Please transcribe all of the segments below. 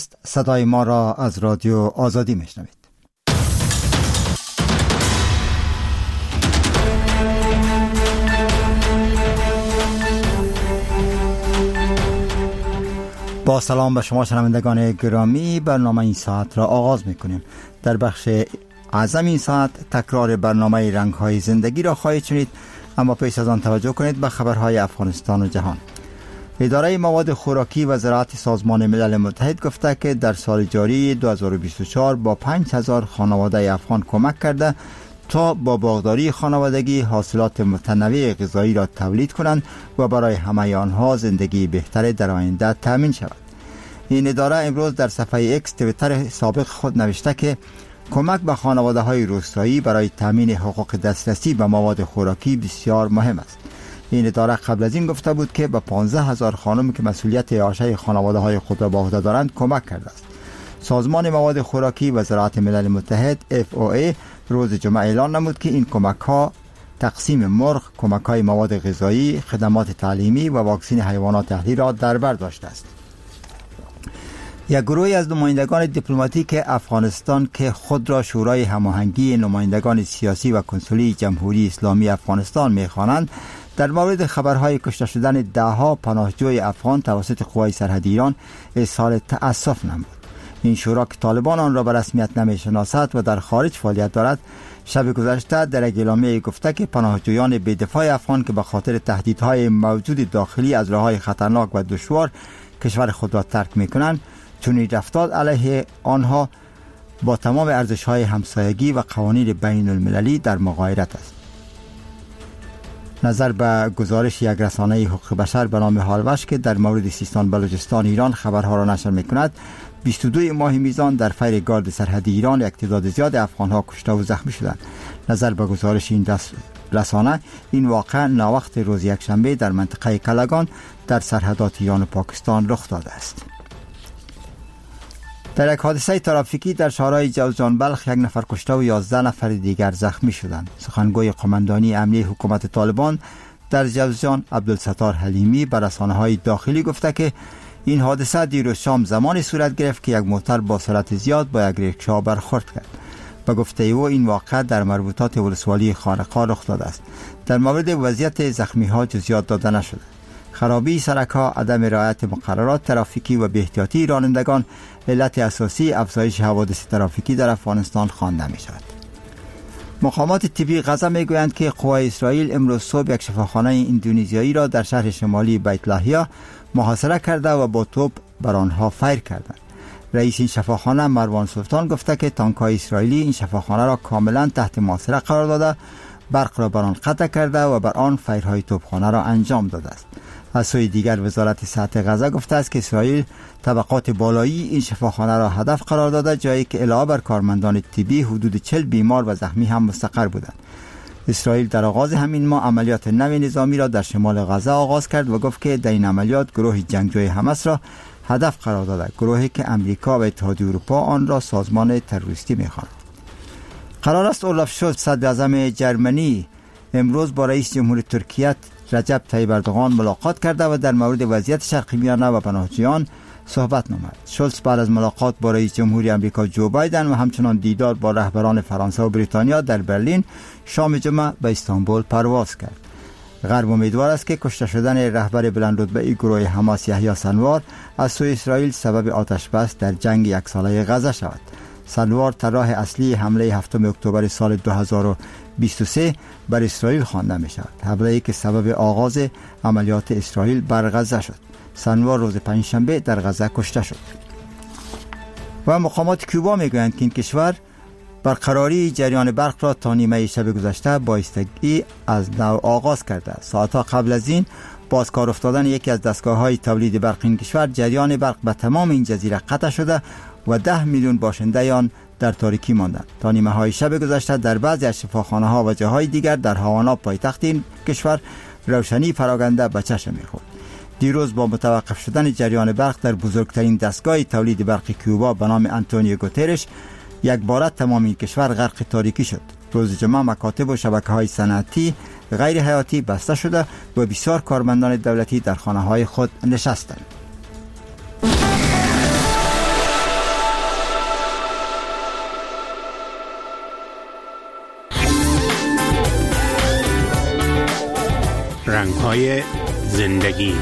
صدای ما را از رادیو آزادی میشنوید. با سلام به شما شنوندگان گرامی، برنامه این ساعت را آغاز میکنیم. در بخش اعظم این ساعت تکرار برنامه رنگ‌های زندگی را خواهید شنید، اما پیش از آن توجه کنید به خبرهای افغانستان و جهان. اداره مواد خوراکی و زراعت سازمان ملل متحد گفته که در سال جاری 2024 با 5000 خانواده افغان کمک کرده تا با باغداری خانوادگی حاصلات متنوع غذایی را تولید کنند و برای همه آنها زندگی بهتر در آینده تامین شود. این اداره امروز در صفحه اکس توییتر سابق خود نوشته که کمک به خانواده‌های روستایی برای تامین حقوق دسترسی به مواد خوراکی بسیار مهم است. این اداره قبل از این گفته بود که به 15000 خانم که مسئولیت اعاشه خانواده‌های خود را به عهده دارند کمک کرده است. سازمان مواد خوراکی و زراعت ملل متحد FAO روز جمعه اعلان نمود که این کمک‌ها تقسیم مرغ، کمک‌های مواد غذایی، خدمات تعلیمی و واکسن حیوانات اهلی را در بر داشته است. یک گروهی از نمایندگان دیپلماتیک افغانستان که خود را شورای هماهنگی نمایندگان سیاسی و کنسولی جمهوری اسلامی افغانستان می‌خوانند، در مورد خبرهای کشته شدن ده‌ها پناهجوی افغان توسط قوای سرحدی ایران اظهار تأسف نمود. این شورا که طالبان آن را به رسمیت نمی‌شناسد و در خارج فعالیت دارد، شب گذشته در یک اعلامیه گفته که پناهجویان بی‌دفاع افغان که به خاطر تهدیدهای موجود داخلی از راه‌های خطرناک و دشوار کشور خود را ترک می‌کنند، چنین رفتار علیه آنها با تمام ارزش‌های همسایگی و قوانین بین‌المللی در مغایرت است. نظر به گزارش یک رسانه حقوق بشر به نام هالوش که در مورد سیستان بلوچستان ایران خبرها را نشر می‌کند، 22 ماه میزان در فیر گارد سرحدی ایران یک تعداد زیاد افغان‌ها کشته و زخمی شدند. نظر به گزارش این رسانه، این واقعه ناوقت روز یکشنبه در منطقه کلگان در سرحدات ایران و پاکستان رخ داده است. در یک حادثه ترافیکی در شهرهای جوزجان بلخ 1 نفر کشته و 11 نفر دیگر زخمی شدند. سخنگوی قماندانی امنیه حکومت طالبان در جوزجان عبدالستار حلیمی به رسانه‌های داخلی گفته که این حادثه دیروز شام زمانی صورت گرفت که یک موتر با سرعت زیاد با یک ریکشا برخورد کرد. به گفته او این واقعه در مربوطات ولسوالی خانقاه رخ داده است. در مورد وضعیت زخمی‌ها جزئیات داده نشده. خرابی سرک‌ها، عدم رعایت مقررات ترافیکی و بی‌احتیاطی رانندگان علت اساسی افزایش حوادث ترافیکی در افغانستان خوانده می‌شود. مقامات طبی غزه می‌گویند که قوای اسرائیل امروز صبح یک شفاخانه اندونزیایی را در شهر شمالی بیت لاهیا محاصره کرده و با توپ بر آنها فیر کردند. رئیس این شفاخانه مروان سلطان گفته که تانک‌های اسرائیلی این شفاخانه را کاملا تحت محاصره قرار داده، برق را بر آن قطع کرده و بر آن فیرهای توپخانه را انجام داده است. از سوی دیگر وزارت صحت غزه گفته است که اسرائیل طبقات بالایی این شفاخانه را هدف قرار داده، جایی که علاوه بر کارمندان طبی حدود 40 بیمار و زخمی هم مستقر بودند. اسرائیل در آغاز همین ماه عملیات نو نظامی را در شمال غزه آغاز کرد و گفت که در این عملیات گروه جنگجوی حماس را هدف قرار داده، گروهی که امریکا و اتحادیه اروپا آن را سازمان تروریستی می‌خوانند. قرار است اولاف شولز صدر اعظم جرمنی امروز با رئیس جمهور ترکیه رجب طیب اردوغان ملاقات کرده و در مورد وضعیت شرق میانه و پناهجویان صحبت نمود. شولز بعد از ملاقات با رئیس جمهوری آمریکا جو بایدن و همچنان دیدار با رهبران فرانسه و بریتانیا در برلین شام جمعه به استانبول پرواز کرد. غرب امیدوار است که کشته شدن رهبر بلندرتبه گروه حماس یحیی سنوار از سوی اسرائیل سبب آتش بس در جنگ یک ساله غزه شود. سنوار طراح اصلی حمله 7 اکتبر سال 2023 بر اسرائیل خوانده می شود. حمله‌ای که سبب آغاز عملیات اسرائیل بر غزه شد. سنوار روز پنجشنبه در غزه کشته شد. و مقامات کوبا می گویند که این کشور برقراری جریان برق را تا نیمه شب گذشته بایستگی از نو آغاز کرده. ساعتها قبل از این با از کار افتادن یکی از دستگاه‌های تولید برق این کشور، جریان برق به تمام این جزیره قطع شده و 10 میلیون باشنده آن در تاریکی ماندند. تا نیمه های شب گذشته در بعضی از شفاخانه‌ها و جاهای دیگر در هاوانا پایتخت این کشور روشنی پراکنده به چشم می‌خورد. دیروز با متوقف شدن جریان برق در بزرگترین دستگاه تولید برق کوبا به نام آنتونیو گوترش، یک باره تمام این کشور غرق تاریکی شد. روز جمعه مکاتب و شبکه‌های صنعتی غیر حیاتی بسته شده و بسیار کارمندان دولتی در خانه‌های خود نشستند. رنگ‌های زندگی.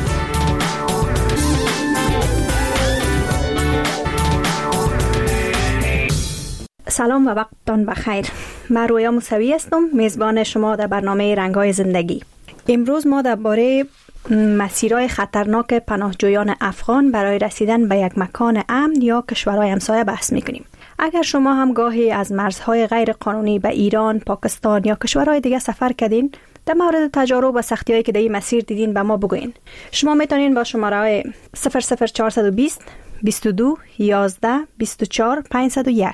سلام و وقتتان بخیر. من رویا موسوی هستم، میزبان شما در برنامه رنگ‌های زندگی. امروز ما درباره مسیرهای خطرناک پناهجویان افغان برای رسیدن به یک مکان امن یا کشورهای همسایه بحث میکنیم. اگر شما هم گاهی از مرزهای غیر قانونی به ایران، پاکستان یا کشورهای دیگه سفر کردین، در مورد تجارب و سختی‌هایی که در این مسیر دیدین به ما بگوین. شما میتونین با شماره 00420 22 11 24 501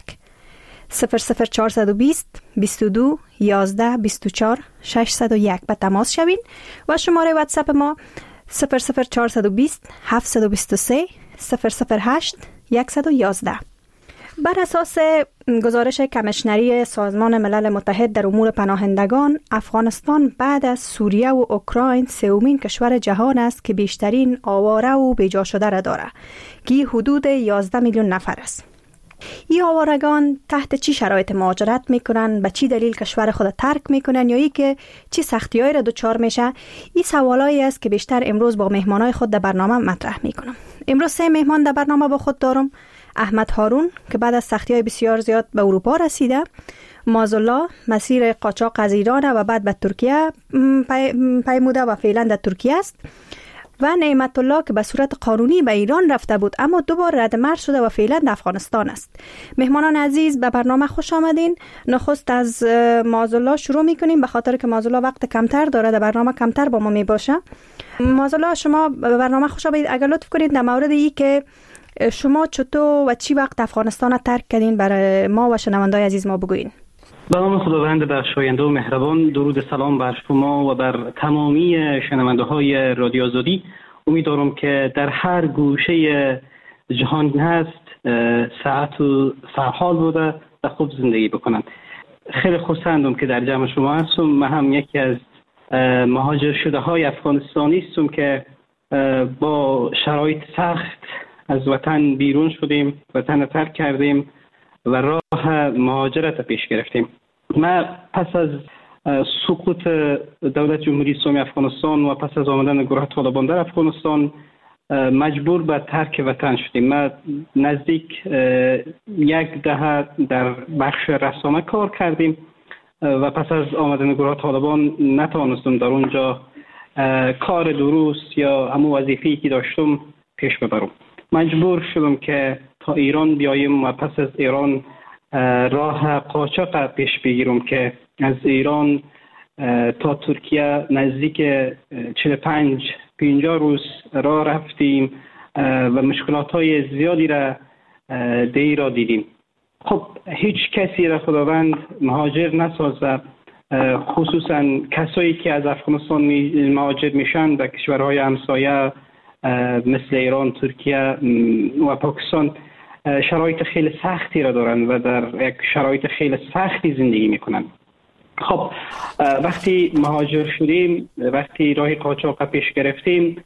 00420 22 11 24 601 به تماس شوین و شماره واتساپ ما 00420 723 008 111. بر اساس گزارش کمیشنری سازمان ملل متحد در امور پناهندگان، افغانستان بعد از سوریه و اوکراین سومین کشور جهان است که بیشترین آواره و بیجا شده را دارد که حدود 11 میلیون نفر است. این آوارگان تحت چی شرایط مهاجرت میکنن، به چی دلیل کشور خود ترک میکنن یا ای که چی سختی‌هایی را دچار میشه؟ این سوالایی است که بیشتر امروز با مهمانای خود در برنامه مطرح میکنم. امروز 3 مهمان در برنامه با خود دارم. احمد هارون که بعد از سختی‌های بسیار زیاد به اروپا رسیده، مازالله مسیر قاچاق از ایران و بعد به ترکیه پیموده و فعلا در ترکیه است، و نعمت الله که به صورت قانونی به ایران رفته بود اما دوباره رد مرز شده و فعلا در افغانستان است. مهمانان عزیز به برنامه خوش آمدین. نخست از مازالله شروع میکنیم به خاطر که مازالله وقت کمتر داره، در برنامه کمتر با ما می باشه. مازالله شما به برنامه خوش آمدید. اگر لطف کنید در مورد این که شما چطور و چی وقت افغانستان را ترک کردین برای ما و شنوندای عزیز ما بگوین. به نام خداوند بخشاینده و مهربان، درود سلام بر شما و بر تمامی شنونده های رادیو آزادی. امیدوارم که در هر گوشه جهان هست ساعت و سرحال بوده و خوب زندگی بکنند. خیلی خوشحالم که در جمع شما هستم. من هم یکی از مهاجر شده های افغانستانی هستم که با شرایط سخت از وطن بیرون شدیم، وطن ترک کردیم و راه مهاجرت پیش گرفتیم. من پس از سقوط دولت جمهوری اسلامی افغانستان و پس از آمدن گروه طالبان در افغانستان مجبور به ترک وطن شدیم. من نزدیک 1 دهه در بخش رسانه کار کردیم و پس از آمدن گروه طالبان نتوانستم در اونجا کار درست یا همون وظیفه‌ای که داشتم پیش ببرم. مجبور شدم که تا ایران بیایم و پس از ایران راه قاچاق پیش بگیرم که از ایران تا ترکیه نزدیک 45-50 روز راه رفتیم و مشکلات‌های زیادی را دیدیم. خب هیچ کسی را خداوند مهاجر نسازه، خصوصا کسایی که از افغانستان مهاجر میشن به کشورهای همسایه مثل ایران، ترکیه و پاکستان شرایط خیلی سختی را دارن و در یک شرایط خیلی سختی زندگی میکنن. خب وقتی مهاجر شدیم، وقتی راه قاچاق پیش گرفتیم،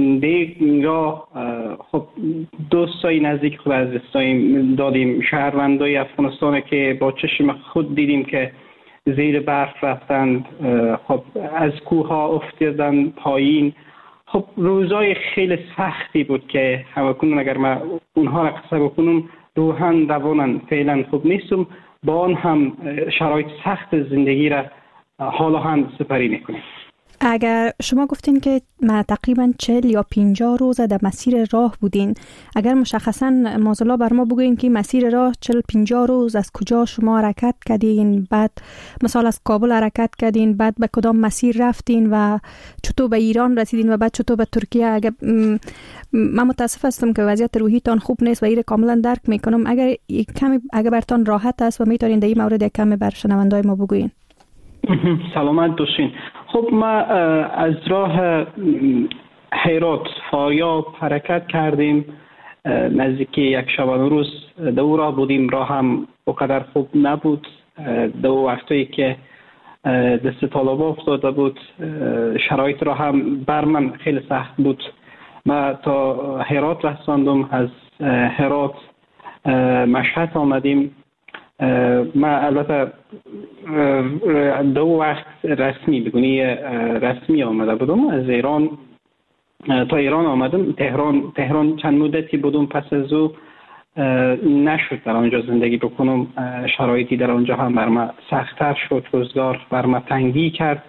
دیگه خب دوستای نزدیک خود از دادیم، شهروندای افغانستان که با چشم خود دیدیم که زیر برف رفتند، خب از کوه ها افتادن پایین. خب روزای خیلی سختی بود که همکنون اگر من اونها را قصه بکنم روحاً دوانن فعلا خوب نیستم، با آن هم شرایط سخت زندگی را حالا هم سپری میکنیم. اگر شما گفتین که ما تقریبا 40 یا 50 روز در مسیر راه بودین، اگر مشخصا مازالله بر ما بگوین که مسیر راه 40-50 روز از کجا شما حرکت کردین، بعد مثلا از کابل حرکت کردین، بعد به کدام مسیر رفتین و چطور به ایران رسیدین و بعد چطور به ترکیه؟ اگر من متاسف هستم که وضعیت روحیتان خوب نیست و این کاملا درک میکنم. اگر برتان راحت است و میتونین در این مورد کمی بر شنوندای ما بگوین. سلامت باشین. خب ما از راه هرات فاریاب حرکت کردیم، نزدیک 1 شبانه روز دو راه بودیم. راه هم اونقدر خوب نبود، دو وقتی که دست طالبان افتاده بود، شرایط راه هم بر من خیلی سخت بود. ما تا هرات رساندم، از هرات مشهد آمدیم. ما البته 2 وقت رسمی بگونی رسمی آمده بودم از ایران تا ایران آمدم. تهران چند مدتی بودم. پس از او نشد در آنجا زندگی بکنم. شرایطی در آنجا هم بر من سخت‌تر شد. روزگار بر من تنگی کرد.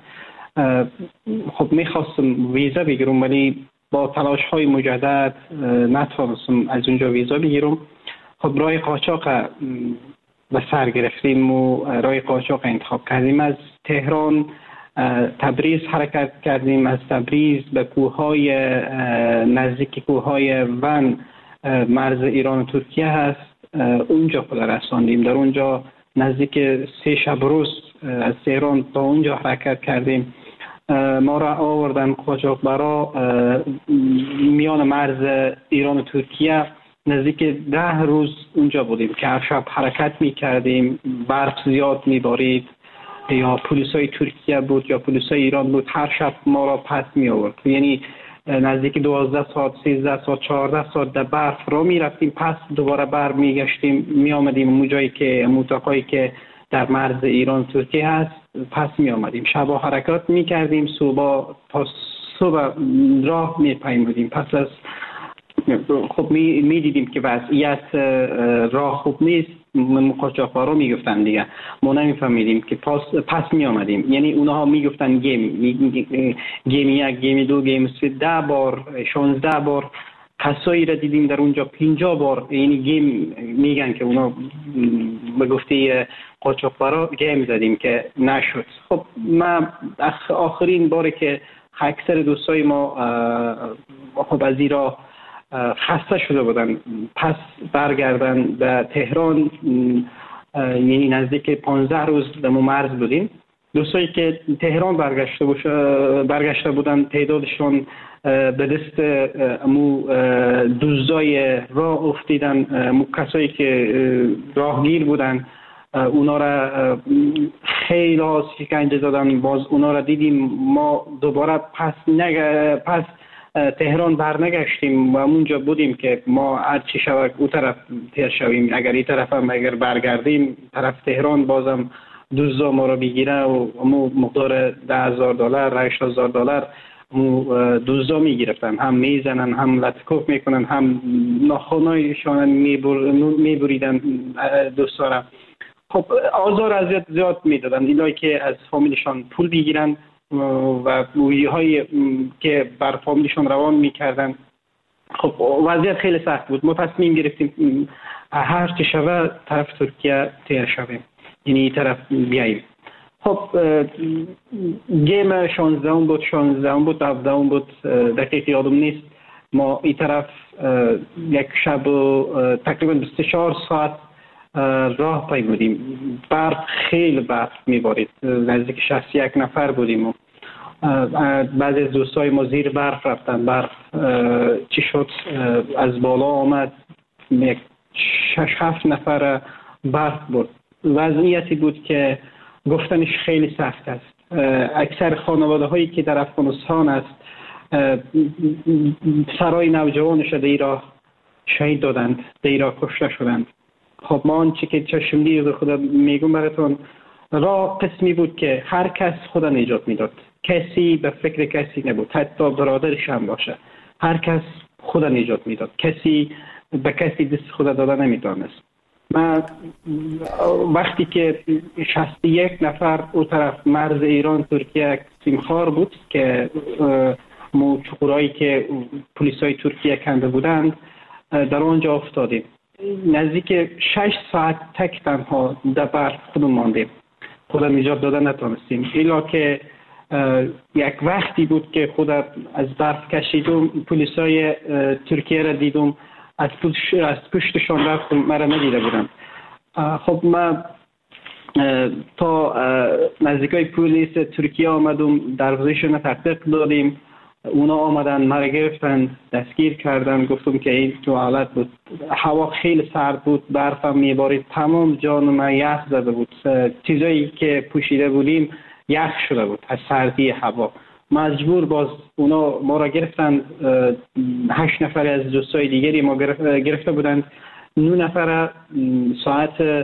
خب میخواستم ویزا بگیرم ولی با تلاش های مجدد نتوانستم از اونجا ویزا بگیرم. خب راه قاچاق به سر گرفتیم و راه قاچاق انتخاب کردیم. از تهران تبریز حرکت کردیم. از تبریز به کوههای نزدیک کوههای ون مرز ایران و ترکیه هست، اونجا خود رساندیم. در اونجا نزدیک 3 شب روز از تهران تا اونجا حرکت کردیم. ما را آوردن قاچاقبرا میان مرز ایران و ترکیه. نزدیک 10 روز اونجا بودیم که هر شب حرکت می کردیم. برف زیاد می بارید، یا پلیسای ترکیه بود یا پلیسای ایران بود، هر شب ما را پس می آورد. یعنی نزدیک 12 ساعت 13 ساعت 14 ساعت در برف را می رفتیم، پس دوباره بر می گشتیم، می آمدیم اونجایی که موتاقایی که در مرز ایران ترکیه هست پس می آمدیم. شبا حرکات می کردیم، صبح تا صبح راه می پیمودیم. پس از خب می دیدیم که وضعیت راه خوب نیست. قاچاقبرا می گفتن دیگه، ما نمی فهمیدیم که پس می آمدیم. یعنی اونها می گفتن گیم 1 گیم 2 گیم 3 10 بار 16 بار. کسایی را دیدیم در اونجا 50 بار یعنی گیم میگن که اونا به گفته قاچاقبرا گیم زدیم که نشد. خب ما آخرین باری که اکثر دوستای ما خب از ایران خسته شده بودن پس برگردن به تهران، یعنی نزدیک 15 روز در مرز بودیم. دوستایی که تهران برگشته بودن تعدادشون به دست دزدای راه افتیدن. کسایی که راهگیر بودن اونا را خیلی شکنجه دادن. باز اونا را دیدیم. ما دوباره پس تهران برنگشتیم و اونجا بودیم که ما هر چی شود او طرف تیر شویم. اگر این طرف هم اگر برگردیم طرف تهران بازم دزدا ما را بگیره و مقدار $10,000 $8,000 دزدا میگرفتن، هم میزنن، هم لطکوف میکنن، هم ناخنایشان میبریدن دوستا را. خب آزار اذیت زیاد میدادن اینا که از فامیلشان پول بگیرن و بویی هایی که بر فامیلشان روان میکردن. خب وضعیت خیلی سخت بود. ما تصمیم گرفتیم هر چی شود طرف ترکیه تیر شویم، یعنی این طرف بیاییم. خب گیم 16 بود 17 بود دقیق یادم نیست. ما این طرف یک شب تقریبا 24 ساعت راه پیمودیم. برف خیلی برف میبارید، نزدیک 61 نفر بودیم و بعضی از دوستای ما زیر برف رفتن. برف چی شد از بالا آمد، 6-7 نفر برف برد. وضعیتی بود که گفتنش خیلی سخت است. اکثر خانواده هایی که در افغانستان است سرای نوجوانش در ایران شهید دادند، در ایران کشته شدند. خب ما آنچه که چشمدید خدا میگم براتون، راه قسمی بود که هر کس خدا نجات میداد. کسی به فکر کسی نبود، حتی برادرش هم باشه. هر کس خدا نجات میداد. کسی به کسی دست خدا داده نمیتونست. من وقتی که 61 نفر او طرف مرز ایران ترکیه سیمخوار بود که چقورایی که پلیسای ترکیه کنده بودند در آنجا افتادیم. نزدیک 6 ساعت تک تنها در برف خودمون ماندیم. خدا نجات داده نتونستیم. الا که یک وقتی بود که خدا از برف کشیدم، پلیسای ترکیه را دیدم، از پشتشان رفتم، مرا ندیده بودم. خب ما تا نزدیکای پلیس ترکیه آمدم، دروازه‌شون تحقیق دادیم. اونا آمدن مرا گرفتن، دستگیر کردن. گفتم که این تو حالت بود. هوا خیلی سرد بود، برف هم میبارید، تمام جان من یخ زده بود. چیزایی که پوشیده بودیم یخ شده بود از سردی هوا. مجبور باز اونا ما را گرفتن. 8 نفر از دوستای دیگری ما گرفته بودند. 9 نفر ساعت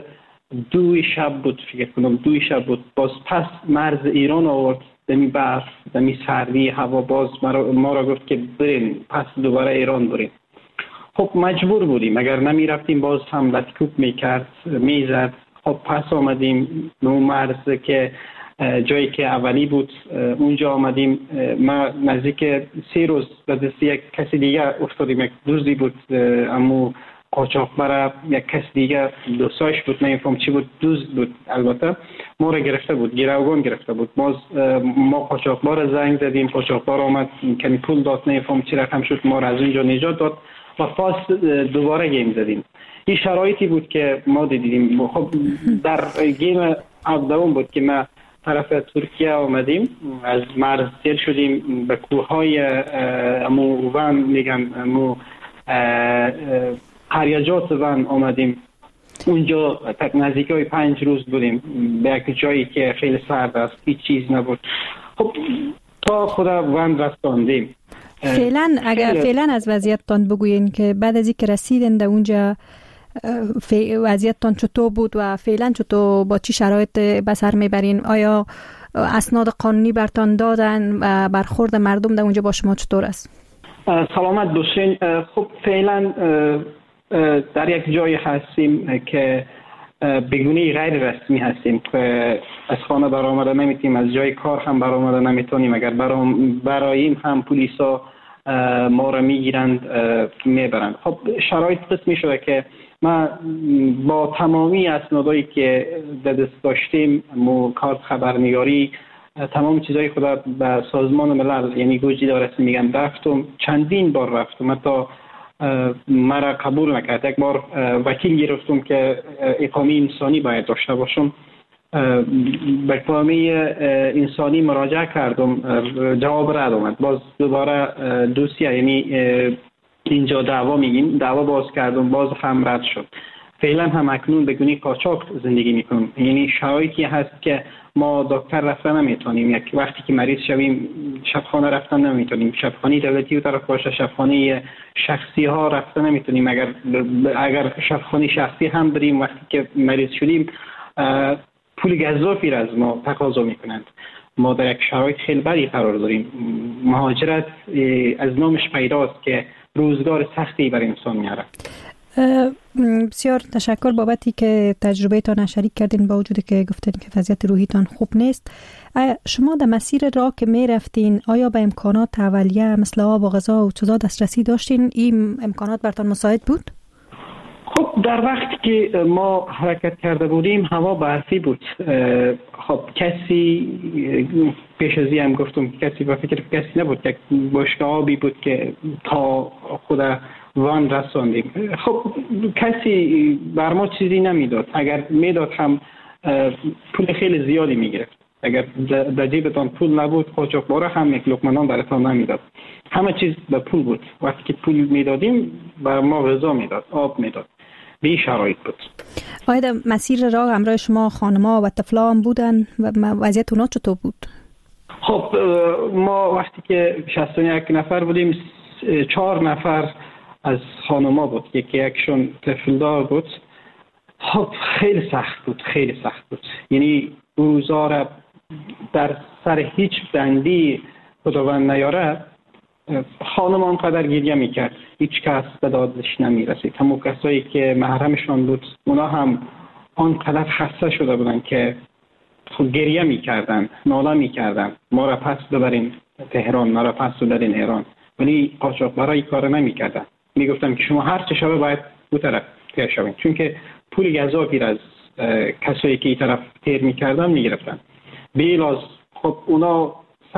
2 شب بود، فکر کنم 2 شب بود. باز پس مرز ایران آورد، دمی برف، دمی سردی هوا، باز ما را گفت که بریم پس دوباره ایران بریم. خب مجبور بودیم، اگر نمی رفتیم باز هم لطکوب میکرد، میزد. خب پس آمدیم نو مرز که جایی که اولی بود اونجا آمدیم. ما نزدیک 3 روز به دست یک کسی دیگه افتادیم. یک دوستی بود امو قاچاقبر، یک کس دیگه دوستاش بود، نمیفهم چی بود، دوست بود البته. ما را گرفته بود، گروگان گرفته بود. ما قاچاقبر زنگ زدیم، قاچاقبر آمد کمی پول داد، نمیفهم چی رقم شد، ما را از اونجا نجات داد و پاس دوباره گیم زدیم. این شرایطی بود که ما دیدیم. خب در گیم دوم بود که ما طرف ترکیه آمدیم، از مرز سیر شدیم به کوههای امو ون میگن، امو قریجات ون آمدیم. اونجا نزدیک های 5 روز بودیم به یک جایی که خیلی سرد است، هیچ چیز نبود. خب تا خدا ون رساندیم. فعلا از وضعیتتان بگوین که بعد از اینکه رسیدین در اونجا وضعیتتان چطور بود و فعلا چطور، با چی شرایط به سر میبرین؟ آیا اسناد قانونی برتان دادن و برخورد مردم در اونجا با شما چطور است؟ سلامت باشین. خب فعلا در یک جای هستیم که بگونه غیر رسمی هستیم، از خانه برآمده نمیتونیم، از جای کار هم برآمده نمیتونیم. اگر براییم هم پلیسا ما را میگیرند میبرند. خب شرایط قسمی شده که ما با تمامی اسنادایی که دست داشتیم، کارت خبرنگاری، تمام چیزای خدا به سازمان ملل یعنی گوجی رسمی میگن رفتم، چندین بار رفتم، حتی مرا قبول نکرد. یک بار وکیل گرفتم که اقامه انسانی باید داشته باشم، به اقامه انسانی مراجعه کردم، جواب رد آمد. باز دوباره دوسیه یعنی اینجا دعوا میگیم، دعوا باز کردم، باز هم رد شد. فعلا هم اکنون به گونه قاچاق زندگی میکنم. یعنی شرایطی هست که ما دکتر رفتن نمیتونیم، یک وقتی که مریض شویم شفاخانه رفتن نمیتونیم، شفاخانه دولتی و طرف باشه، شفاخانه شخصی ها رفتن نمیتونیم. اگر شفاخانه شخصی هم بریم وقتی که مریض شدیم پول گزافی را از ما تقاضا میکنند. ما در یک شرایط خیلی بدی قرار داریم. مهاجرت از نامش پیداست که روزگار سختی بر انسان میاره. بسیار تشکر بابتی که تجربه تان شریک کردین، با وجودی که گفتین که وضعیت روحیتان خوب نیست. شما در مسیر راه که می رفتین آیا به امکانات اولیه مثل آب و غذا و چیزا دسترسی داشتین؟ این امکانات برتان مساعد بود؟ خب در وقتی که ما حرکت کرده بودیم هوا برفی بود. خب کسی پیش از این هم گفتم کسی با فکر کسی نبود، یک بشکه آبی بود که تا خود وان رساندیم. خب کسی بر ما چیزی نمیداد، اگر میداد هم پول خیلی زیادی میگرفت. اگر در جیبتان پول نبود قاچاقبر هم یک لقمه نان براتان نمیداد، همه چیز به پول بود. وقتی که پول میدادیم بر ما غذا میداد، آب میداد. به این شرایط بود. آیا در مسیر راه همراه شما خانم‌ها و طفلا هم بودن و وضعیت اونا چطور بود؟ خب ما وقتی که 61 نفر بودیم 4 نفر از خانم‌ها بود، یکشون طفلدار بود. خب خیلی سخت بود، خیلی سخت بود. یعنی روزا را در سر هیچ بندی خداوند نیاره خانم آنقدر گریه میکرد، هیچ کس به دادش نمیرسید. همون کسایی که محرمشان بود اونا هم آنقدر خسته شده بودن که خود گریه میکردن، ناله میکردن ما را پس ببرین تهران، ما را پس ببرین ایران. ولی قاچاقبرای کار نمیکردن، میگفتن که شما هر چه شبه باید اون طرف تیر شوین، چون که پول گزافی از کسایی که این طرف تیر میکردن میگرفتن بیلاز. خب اونا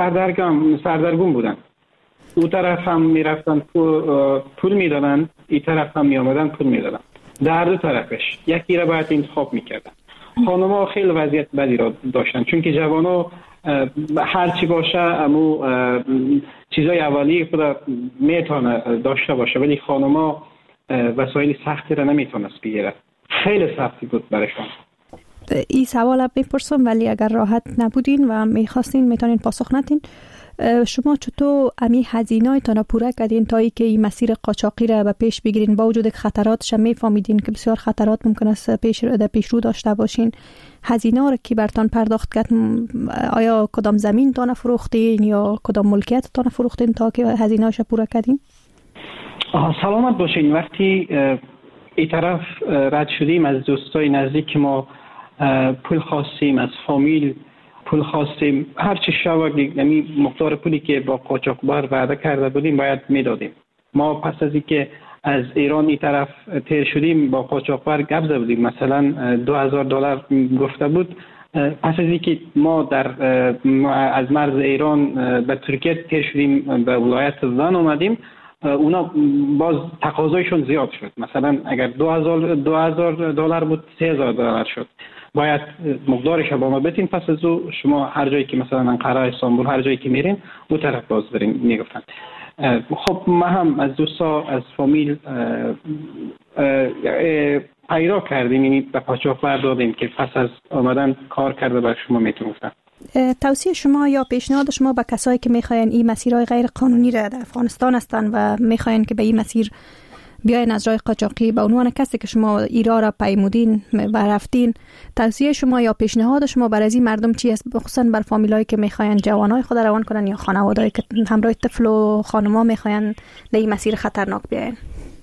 سردرگم بودن، او طرف هم میرفتن پول میدادن، این طرف هم میامدن پول میدادن، در دو طرفش یکی را باید انتخاب میکردن. خانم‌ها خیلی وضعیت بدی را داشتن، چون که جوانا هر چی باشه امو چیزای اولیه خدا میتونه داشته باشه، ولی خانم‌ها وسایل سختی را نمیتونست بگیره. خیلی سختی بود برایشان. این سوال میپرسم ولی اگر راحت نبودین و میخواستین میتونین پاسخ ندین. شما چطور امی هزینه‌تان پوره کردین تا اینکه این مسیر قاچاقی را به پیش بگیرین؟ با وجود خطراتش میفهمیدین که بسیار خطرات ممکن است پیشرو داشته باشین. هزینه را کی برتان پرداخت کرد؟ آیا کدام زمین تان فروختین یا کدام ملکیت تان فروختین تا که هزینه‌اش پوره کردین؟ سلامت باشین. وقتی این طرف رد شدیم از دوستای نزدیک ما، پول خواستیم از فامیل، پول خواستیم، هر چی شود یعنی مقدار پولی که با قاچاقبر وعده کرده بودیم باید میدادیم. ما پس از اینکه از ایران این طرف تیر شدیم با قاچاقبر گپ زده بودیم، مثلا $2000 گفته بود. پس از اینکه ما از مرز ایران به ترکیه تیر شدیم به ولایت زن اومدیم، اونا باز تقاضایشون زیاد شد. مثلا اگر $2000 بود $3000 شد. باید مقدارش با ما بتین، پس از او شما هر جایی که مثلا انقره، استانبول، هر جایی که میرین او طرف باز برین میگفتن. خب ما هم از دوستا از فامیل پیدا کردیم، یعنی به قاچاقبر دادیم که پس از آمدن کار کرده بر شما میتونم گفتن. توصیه شما یا پیشنهاد شما به کسایی که میخواین این مسیرهای غیر قانونی را در افغانستان هستن و میخواین که به این مسیر بیاین از راه قاچاقی، به عنوان کسی که شما ایران را پیمودین و رفتین، توصیه شما یا پیشنهاد شما برای این مردم چی است، خصوصا بر فامیلایی که میخواین جوانای خود روان کنن یا خانواده‌ای که همراه طفل و خانما میخواین در این مسیر خطرناک بیاین؟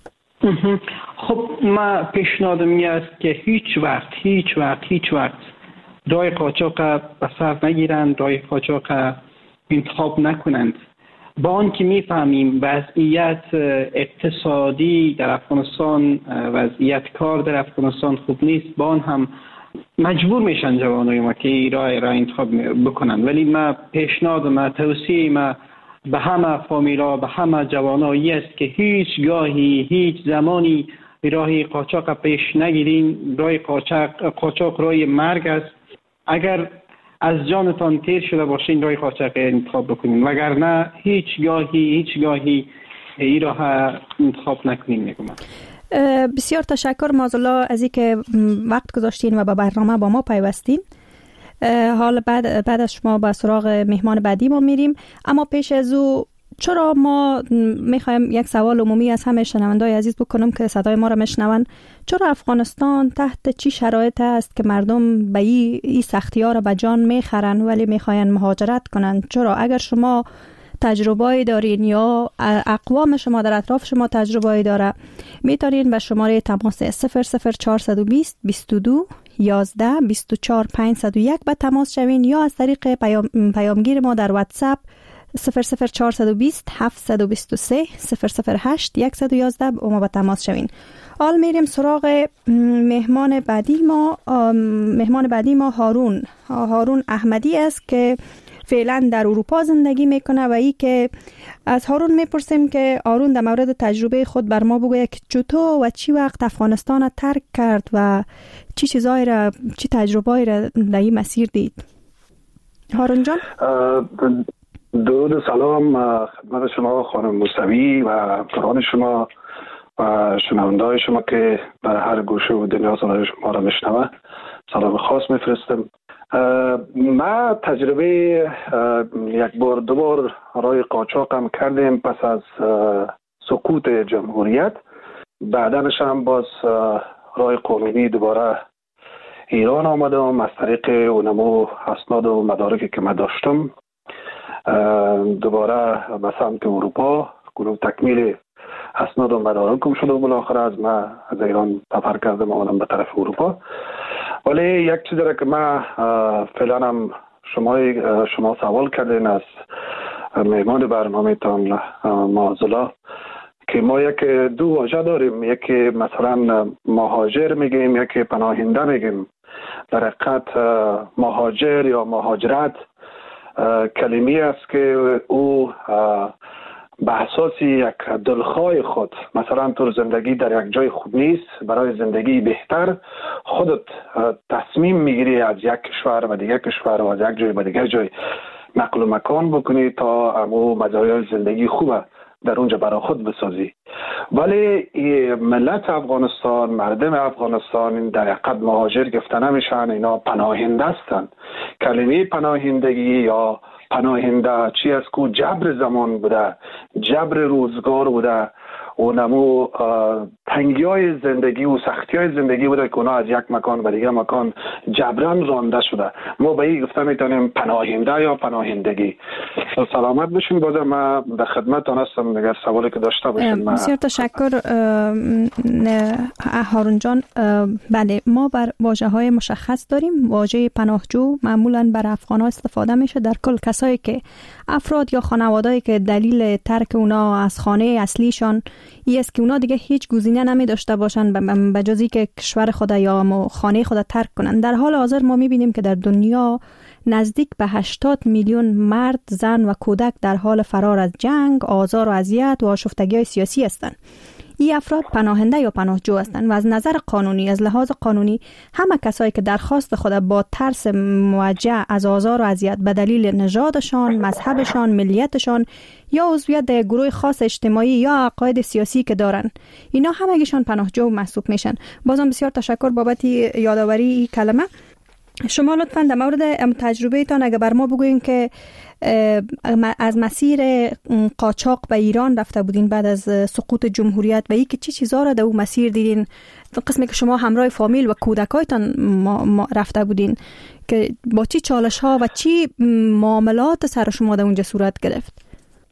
خب ما پیشنهادم این است که هیچ وقت راه قاچاق به سر نگیرند، راه قاچاق انتخاب نکنند. با آن که میفهمیم وضعیت اقتصادی در افغانستان، وضعیت کار در افغانستان خوب نیست، با آن هم مجبور میشن جوانای ما که این راه انتخاب بکنن. ولی ما پیشنهاد ما، توصیه ما به همه فامیلا، به همه جوانایی است که هیچ زمانی راه قاچاق پیش نگیرین. راه قاچاق راه مرگ است. اگر از جانتان تیر شده باشین راه قاچاق انتخاب بکنین، وگرنه هیچگاهی این راه انتخاب نکنین. میگم بسیار تشکر مازالله از اینکه وقت گذاشتین و به برنامه با ما پیوستین. حالا بعد از شما به سراغ مهمان بعدی ما میریم، اما پیش از او چرا ما میخوایم یک سوال عمومی از همه شنوندای عزیز بکنم که صدای ما را میشنون. چرا افغانستان تحت چی شرایط است که مردم به این سختی‌ها را به جان میخرن ولی میخواین مهاجرت کنن؟ چرا؟ اگر شما تجربه‌ای دارین یا اقوام شما در اطراف شما تجربه‌ای داره، میتونین به شماره تماس 00420 22 11 24 501 به تماس شوین یا از طریق پیامگیر ما در واتساپ 00420 723 008 111 با ما به تماس شوین. حال میریم سراغ مهمان بعدی ما هارون احمدی است که فعلا در اروپا زندگی میکنه و ای که از هارون میپرسیم که هارون در مورد تجربه خود بر ما بگوید که چطور و چی وقت افغانستان را ترک کرد و چی تجربه‌ای را در این مسیر دید. هارون جان. درود سلام خدمت شما خانم موسوی و قرآن شما و شنونده‌های شما که در هر گوشه و دنیا صدای شما را میشنوه. سلام خاص میفرستم. ما تجربه یک بار دو بار راه قاچاق هم کردیم پس از سقوط جمهوریت. بعدنش هم باز راه قانونی دوباره ایران آمدم از طریق اونمو اسناد و مدارکی که من داشتم دوباره به سمت اروپا تکمیل اسناد و مدارکم شده و بالاخره از ایران سفر کردم آمدم به طرف اروپا. ولی یک چیزی را که من فعلا هم شما سوال کردین از مهمان برنامه تان مازلا که ما یک دو واژه داریم، یکی مثلا مهاجر میگیم، یکی پناهنده میگیم. در حقیقت مهاجر یا مهاجرت کلمه‌ای است که او به اساس یک دلخواه خود، مثلا تو زندگی در یک جای خوب نیست، برای زندگی بهتر خودت تصمیم میگیری از یک کشور و دیگر کشور و از یک جای به دیگر جای نقل و مکان بکنی تا امو مزایای زندگی خوبه در اونجا برای خود بسازی. ولی ملت افغانستان، مردم افغانستان در حقیقت مهاجر گفته نمیشن، اینا پناهنده هستند. کلمه پناهندگی یا پناهنده چی است که جبر زمان بوده، جبر روزگار بوده و نمو تنگی های زندگی و سختی های زندگی بوده که اونا از یک مکان به دیگر مکان جبران رانده شده. ما به این گفته میتونیم پناهنده یا پناهندگی. سلامت بشین. بازم من در خدمتتان هستم اگر سوالی که داشته باشید. بسیار تشکر هارون جان. بله، ما بر واژه های مشخص داریم. واژه پناهجو معمولا بر افغان ها استفاده میشه در کل کسایی که افراد یا خانواده‌ای که دلیل ترک اونا از خانه اصلیشان است که اونا دیگه هیچ گزینه نمی داشته باشن به جز اینکه کشور خود یا خانه خود ترک کنن. در حال حاضر ما میبینیم که در دنیا نزدیک به 80 میلیون مرد، زن و کودک در حال فرار از جنگ، آزار و اذیت و آشفتگی‌های سیاسی هستند. این افراد پناهنده یا پناهجو هستند و از نظر قانونی، از لحاظ قانونی، همه کسایی که درخواست خود با ترس موجه از آزار و اذیت به دلیل نژادشان، مذهبشان، ملیتشان یا عضویت در گروه خاص اجتماعی یا عقاید سیاسی که دارن، اینا همگیشان پناهجو محسوب میشن. بازم بسیار تشکر بابت یادآوری کلمه. شما لطفاً در مورد تجربه تان اگه بر ما بگوین که از مسیر قاچاق به ایران رفته بودین بعد از سقوط جمهوریت و اینکه چی چیزا را در اون مسیر دیدین، قسمی که شما همراه فامیل و کودکایتان رفته بودین، که با چی چالش ها و چی معاملات سر شما در اونجا صورت گرفت؟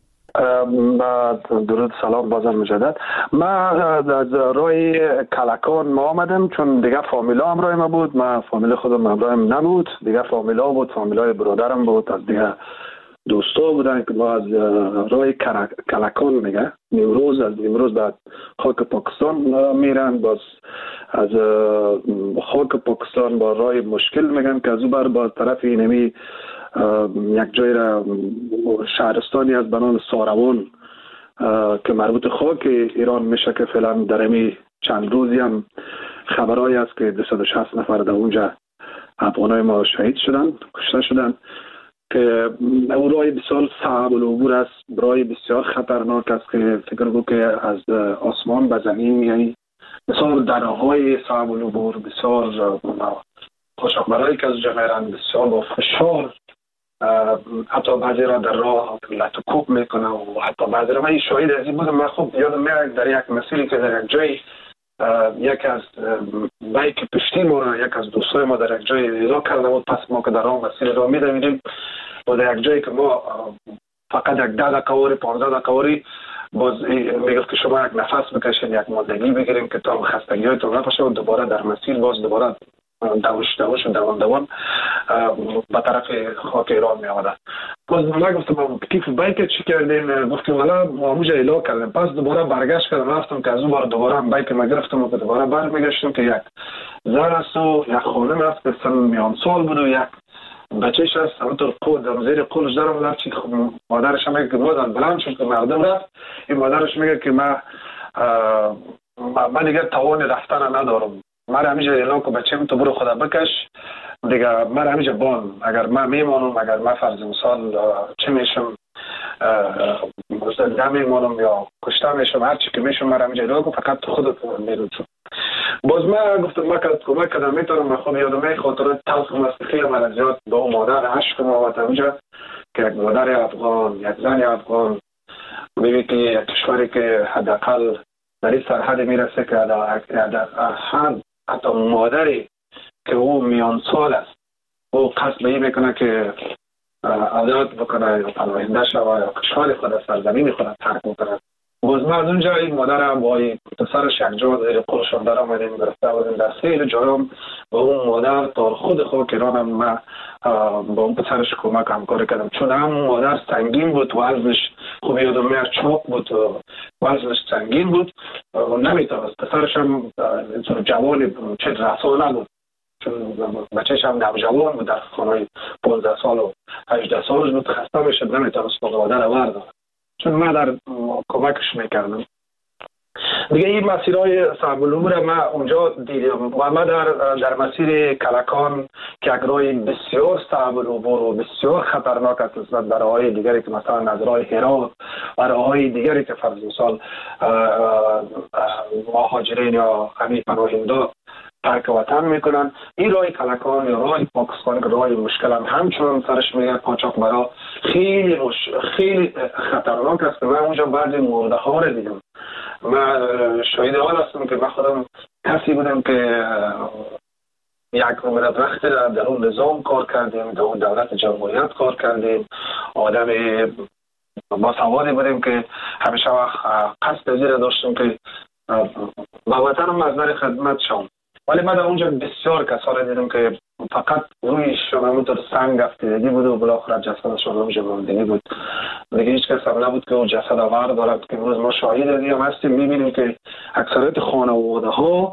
درود، سلام بازم مجدد. من از راه کلکان ما آمدم چون دیگه فامیلا همراه ما بود. من فامیل خودم همراهم نبود، دیگه فامیلا بود، فامیلای برادرم بود، از دیگه دوستا بودن که ما از راه کلکان میگه امروز به خاک پاکستان میرن. باز از خاک پاکستان با راه مشکل میگن که از او بر با طرف اینمی یک جای را شهرستانی از بنام ساروان که مربوط خاک ایران میشه که فعلا در امی چند روزی هم خبرهایی است که 260 نفر در اونجا افغانای ما شهید شدن، کشته شدن، که او راه بسیار صعب العبور است، راه بسیار خطرناک است که فکر کنم که از آسمان به زمین یعنی بسیار درهای صعب العبور، بسیار خوشاکبرهایی که از جمعیران بسیار با فشار، حتی بعضی را در راه لطکوب میکنه و حتی بعضی را من این شاهد از این بودم. من خوب یادم میاد در یک مسیری که در یک جای یک از بایک پشتی ما را یک از دوستای ما در یک جای ایلا کرده بود. پس ما که در آن مسیر را میدویدیم و در یک جایی که ما فقط یک 10 دقیقه 15 دقیقه باز میگفت که شما یک نفس بکشین، یک ماندگی بگیریم که تا خستگی هایتون نپاشه و دوباره در مسیر باز دوباره دوش دوان به طرف خاک ایران می آمده. باز من گفتم کیف بایک چی کردین؟ گفتم والا ما موجه ایلا کردیم. پس دوباره برگشت کردم رفتم که از اون بار دوباره بایک ما گرفتم و دوباره برمیگشتم که یک زن است و یک خانم است که سن میان سال بود و یک بچهش است. همونطور در زیر قولش دارم رفت چی مادرش هم میگه که بودن بلند شد که مردم رفت. این مادرش میگه که من دیگه توان رفتن ندارم، من همیشه اعلان که بچه‌م تو برو خدا بکش دیگه، من همیشه بان اگر من میمانم، اگر من فرض مثال چه میشم مستقیم میمانم یا کشته میشم، هر چی که میشم من همیشه اعلان که فقط تو خودت میرو. باز من گفتم من کمک کردم میتونم. من خود یادم میاد خاطرات تلخم است خیلی من زیاد با اون مادر عشق ما و همونجا که یک مادر افغان، یک زن افغان میگه که یک کشوری که حداقل در این سرحد میرسه که حتی مادری که او میان سال است او قصد به این میکنه که آزاد بکنه یا پناهنده شوه یا کشور خود سرزمین خود ترک بکنه. باز من از اونجا این مادرم با این پسرش یک جا زیر قلشان در آمدیم گرفته بودیم در خیلی جایم با اون مادر تا خود ایرانم من با اون پسرش کمک همکاری کردم چون هم مادر سنگین بود، وزنش خوب یادم میاد چاق بود، وزنش سنگین بود و نمیتونست. پسرش هم جوانی چه رسانه بود چون بچهش هم نوجوان بود، در خانه 15 سال و 18 سالش بود، خسته میشد نمیتونست با مادر ورد چون من در کمکش میکردم دیگه. این مسیرهای صعب العبور من اونجا دیدم و من در مسیر کلکان که یک راه بسیار صعب العبور و بسیار خطرناک است نسبت به راههای دیگری که مثلا از راه هرات و راههای دیگری که فرض مثال مهاجرین یا همین پناهنده ترک وطن میکنن. این راه کلکان یا راه پاکستان که راه مشکل همچنان سرش میاد قاچاقبرا خیلی خطرناک است. من اونجا بعضی مورده ها رو دیدم. من شاهد حال هستم که من خودم کسی بودم که یک مدت وقت در اون نظام کار کردیم، در اون دولت جمهوریت کار کردیم، آدم با سوادی بودیم که همیشه قصد زیر داشتیم که با وطنم از نظر خدمت شم. ولی من در اونجا بسیار کسا را دیدم که فقط رویشون همونطور سنگ افتیدگی بود و بالاخره جسدشون اونجا ماندنی بود. دیگه هیچ کس هم نبود که اون جسد آور دارد که امروز ما شاهد دیگه هم هستیم. میبینیم که اکثریت خانواده ها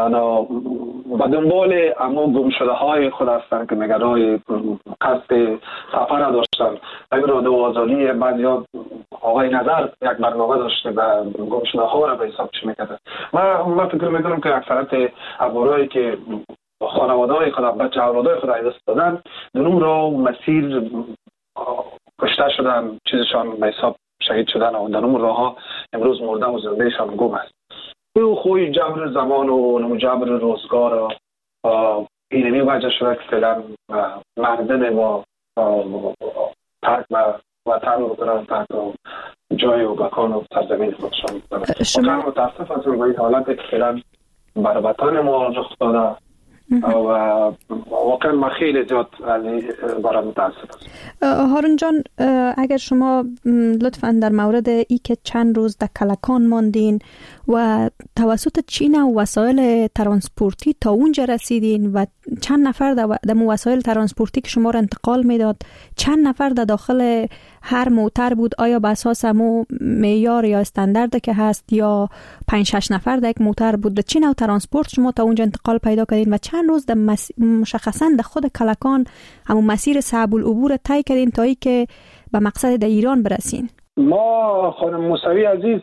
با دنبال اما گم شده های خود هستند که نگرای قصد سفر داشتن. اگر رو آزادی بعضی آقای نظر یک برنامه داشته و گم شده ها را به حساب چی میکرده. من فکر میکنم که اکثریت افرادی که خانواده های خود بچه اولادای خود دست دادن در اون را مسیر کشته شدن، چیزشان به حساب شهید شدن و در اون راه ها امروز مرده و زندهشان گم است. او خوی جبر زمان و جبر روزگار اینمی وجه شده که فعلا مردم ما ترک و وطن بکنن، ترک و جای و مکان و سرزمین خودشان بکنن. شما متاسف هستم به این حالت که فعلا بر وطن ما رخ داده و واقعا ما خیلی زیاد برای متاسف هستم. هارون جان، اگر شما لطفاً در مورد ای که چند روز در کلکان ماندین و توسط چین و وسایل ترانسپورتی تا اونجا رسیدین و چند نفر در وسایل ترانسپورتی که شما را انتقال میداد، چند نفر در داخل هر موتر بود؟ آیا به اساس همون معیار یا استاندارد که هست یا 5-6 نفر در یک موتر بود؟ در چین و ترانسپورت شما تا اونجا انتقال پیدا کردین و چند روز مشخصاً در خود کلکان همون مسیر صعب العبور طی کردین تا ای که به مقصد در ایران برسین؟ ما خانم موسوی عزیز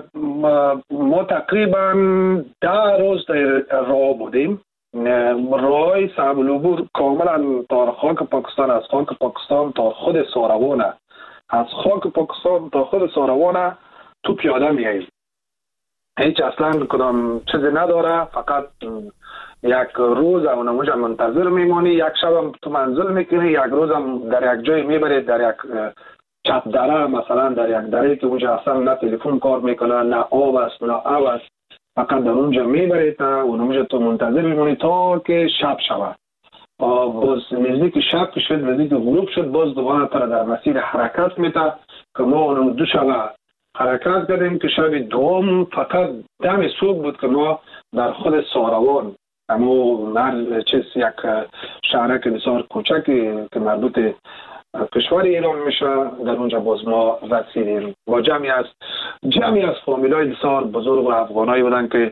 ما تقریبا 10 روز در راه بودیم. راه صعب العبور کاملا تا خاک پاکستان، از خاک پاکستان تا خود ساروانه، از خاک پاکستان تا خود ساروانه تو پیاده میاییم. هیچ اصلا کدام چیزی نداره، فقط یک روز اونجا منتظر میمونی، یک شب هم تو منزل میکنی، یک روز هم در یک جای میبرید، در یک چپ دره، مثلا در یک دره که اونجا اصلا نه تلفن کار میکنه، نه آب است، نه آب است، فقط در اونجا میبرید و اونجا تو منتظر میمونی تا که شب شود. باز نزدیک شب شد، نزدیک غروب شد، باز دوباره تر در مسیر حرکت میته که ما اونم 2 شب حرکت کردیم که شب دوم فقط دم صبح بود که ما در خود ساروان، اما چیز یک شهرک بسیار کوچکی که مربوط کشور ایران میشه، در اونجا باز ما رسیدیم. با جمعی از فامیلای بسیار بزرگ و افغانایی بودن که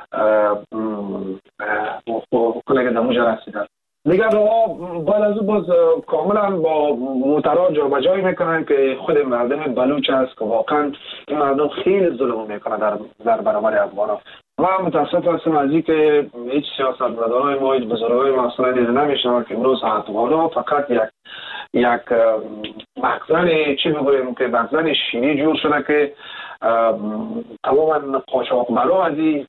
کلگه در اونجا رسیدن. دیگر بعد از باز کاملا با موترها جا به جای میکنن که خود مردم بلوچ است که واقعا این مردم خیلی ظلم میکنن در برابر افغانان. من متاسف هستم از این که هیچ سیاستمدارای ما، هیچ بزرگای ما اصلا دیده نمیشنن که امروز افغان‌ها فقط یک مخزن چی بگویم که مخزن شیری جور شده که تماما قاچاقبرا از این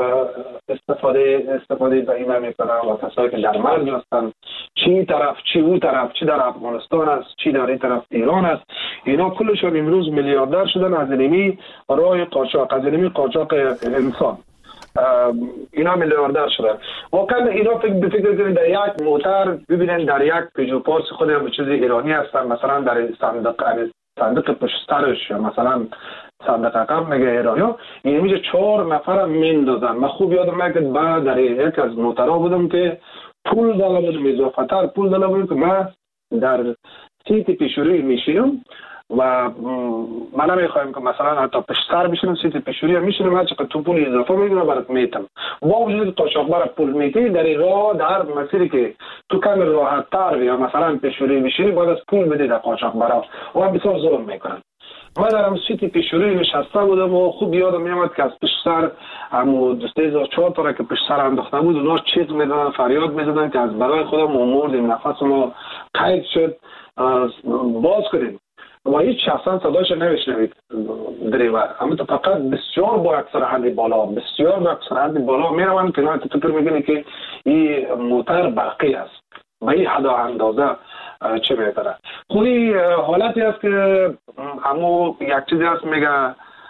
استفاده به این میکنن و کسایی که در مرز هستن، چی طرف چی او طرف، چی در افغانستان است، چی در این طرف ایران است، اینا کلشون امروز میلیاردر شدن از اینمی راه قاچاق، از اینمی قاچاق انسان. اینا میلیاردر شدن. واقعا اینا فکر کنید در یک موتر ببینن در یک پیجو پارس خود هم چیز ایرانی هستن، مثلا در صندوق پشت سرش یا مثلا صندوق عقب میگه ایرانیا، این میشه 4 نفر هم میندازن. من خوب یادم میاد که بعد در یک از موترها بودم که پول داده بودم، اضافه تر پول داده بودم که من در سیت پیشوری میشینم و من نمیخوایم که مثلا حتی پشت سر بشینم، سیت پیشوری هم میشینم، هر چقدر تو پول اضافه میگیرم برات میتم. با وجود قاچاقبر پول میتی در راه، در مسیری که تو کم راحت تر یا مثلا پیشوری میشینی باید از پول بدی در قاچاقبرا و هم بسیار ظلم میکنن. من در هم سیت پیشوری نشسته بودم و خوب یادم میامد که از پشت سر همو 2004 تا که پشت سر انداخته بود اونا چیز میدادن، فریاد میزدن که از برای خودم مردیم، نفس ما قید شد، باز کنیم. و هیچ شخصا صدایش نمیشنوید دریور، اما تو فقط بسیار با سرعت بالا، بسیار با سرعت بالا میروند که تو فکر میکنی که این موتور برقی است و این حد اندازه چه میتره. خودی حالتی است که همو یک چیزی است میگه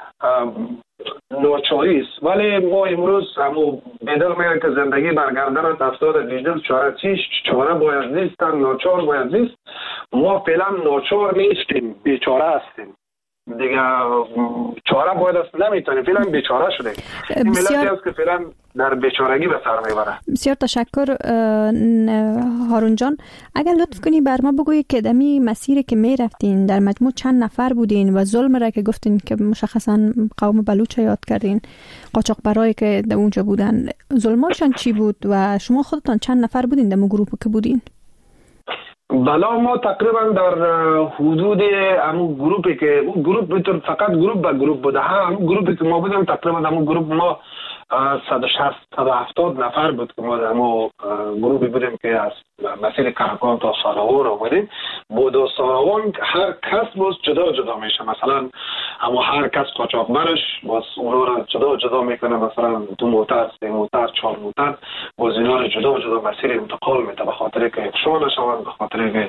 ناچاری است، ولی ما امروز همو بدل میگه که زندگی برگردن افساد دیجیتال چاره چیش چاره باید نیست، ناچار باید نیست. ما فعلا ناچار نیستیم، بیچاره هستیم دیگه، چاره باید است نمیتونیم، فعلا بیچاره شدیم. این ملتی است که فعلا در بیچارگی به سر میبره. بسیار تشکر هارون جان. اگر لطف کنی بر ما بگویی که دمی مسیری که می رفتین در مجموع چند نفر بودین و ظلم را که گفتین که مشخصا قوم بلوچ یاد کردین، قاچاق برای که در اونجا بودن، ظلماشان چی بود و شما خودتان چند نفر بودین در گروه که بودین؟ بلا ما تقریبا در حدود همون گروپی که اون گروپ میتون فقط گروپ به گروپ بوده، هم گروپی که ما بودیم تقریبا همون گروپ ما 160-170 نفر بود که ما در همون گروپی بودیم که از مسیر کاراکان تا ساراوان آمدیم. بود و ساراوان هر کس باز جدا جدا میشه، مثلا اما هر کس قاچاق برش باز اونا را جدا جدا میکنه، مثلا 2 موتر 3 موتر 4 موتر باز اینا را جدا جدا مسیر انتقال میده، به خاطر که افشا نشوند، به خاطر که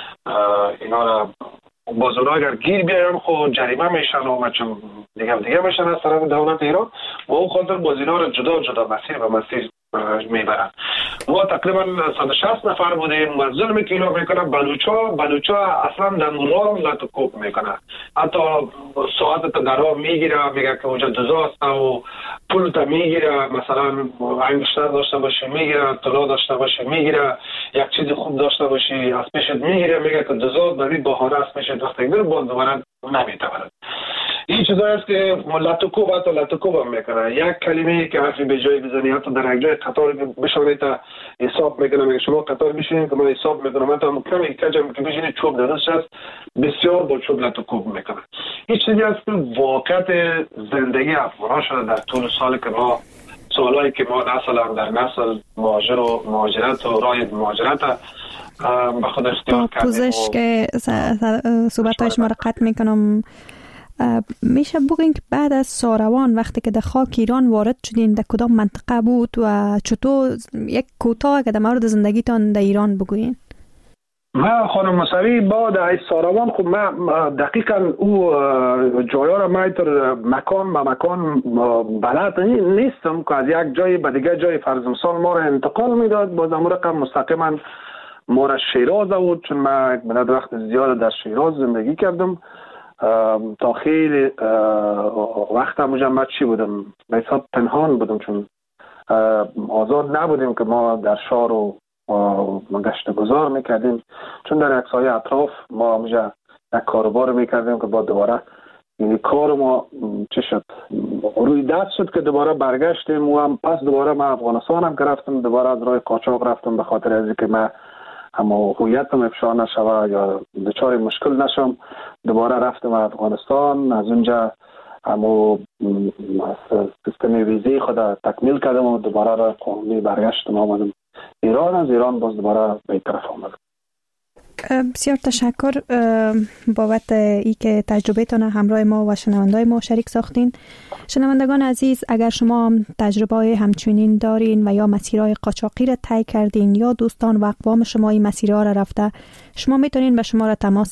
اینا را باز اونا اگر گیر بیایم خود جریمه میشن و چون دیگه میشن از طرف دولت ایران و اون خاطر باز اینا را جدا جدا مسیر به مسیر میبرن. ما تقریبا 160 نفر بودیم و ظلم که اینا میکنن بلوچا اصلا در مرام لطکوب میکنن، حتی ساعت تا درها میگیره، میگه که اونجا جزا هست و پول تا میگیره، مثلا انگشتر داشته باشی میگیره، طلا داشته باشی میگیره، یک چیز خوب داشته باشی از پیشت میگیره، میگه که جزا در این بهانه از پیشت وقتی بیر باز دوباره نمیتواند. این چیزایی است که لطکوب هم میکنه. یک کلمه که حرفی به جای بزنی، حتی در یک جای قطار بشانه تا حساب میکنه، میگه شما قطار بشینید که من حساب میکنم، من تا کمی کجم که بشینید چوب درست است، بسیار با چوب لطکوب میکنه. این چیزی است که واقعیت زندگی افغان شده در طول سالهایی که ما نسل هم در نسل مهاجرت و راه مهاجرت به خود اختیار کردیم. پوزش که صحبت‌های شما را قطع میکنم، میشه بگین که بعد از ساروان وقتی که در خاک ایران وارد شدین در کدام منطقه بود و چطور یک کوتاه که در مورد زندگیتان در ایران بگوین؟ ما خانم موسوی بعد از ساروان خب ما دقیقاً او جایا را ما اینطور مکان به مکان بلد نیستم که از یک جای به دیگه جای فرض مثال ما را انتقال میداد. باز امور رقم مستقیما ما را شیراز بود، چون ما یک مدت وقت زیاد در شیراز زندگی کردم تا خیلی وقت مجمع چی بودم به حساب پنهان بودم، چون آزاد نبودیم که ما در شهر و گشت گذار میکردیم، چون در یک سایه اطراف ما همونجا یک کاروبار میکردیم که با دوباره این کار ما چی شد روی دست شد که دوباره برگشتیم و هم پس دوباره ما افغانستان هم گرفتم، دوباره از راه قاچاق رفتم به خاطر از اینکه ما اما هویتم افشا نشوه یا دچار مشکل نشم. دوباره رفتم افغانستان، از اونجا اما سیستم ویزی خود تکمیل کردم و دوباره را قانونی برگشتم آمدم ایران. از ایران باز دوباره به طرف آمدم. بسیار تشکر بابت ای که تجربهتان همراه ما و شنوندای ما شریک ساختین. شنوندگان عزیز، اگر شما هم تجربه همچنین دارین و یا مسیرهای قاچاقی را طی کردین یا دوستان و اقوام شما این مسیرها را رفته، شما میتونین به شماره تماس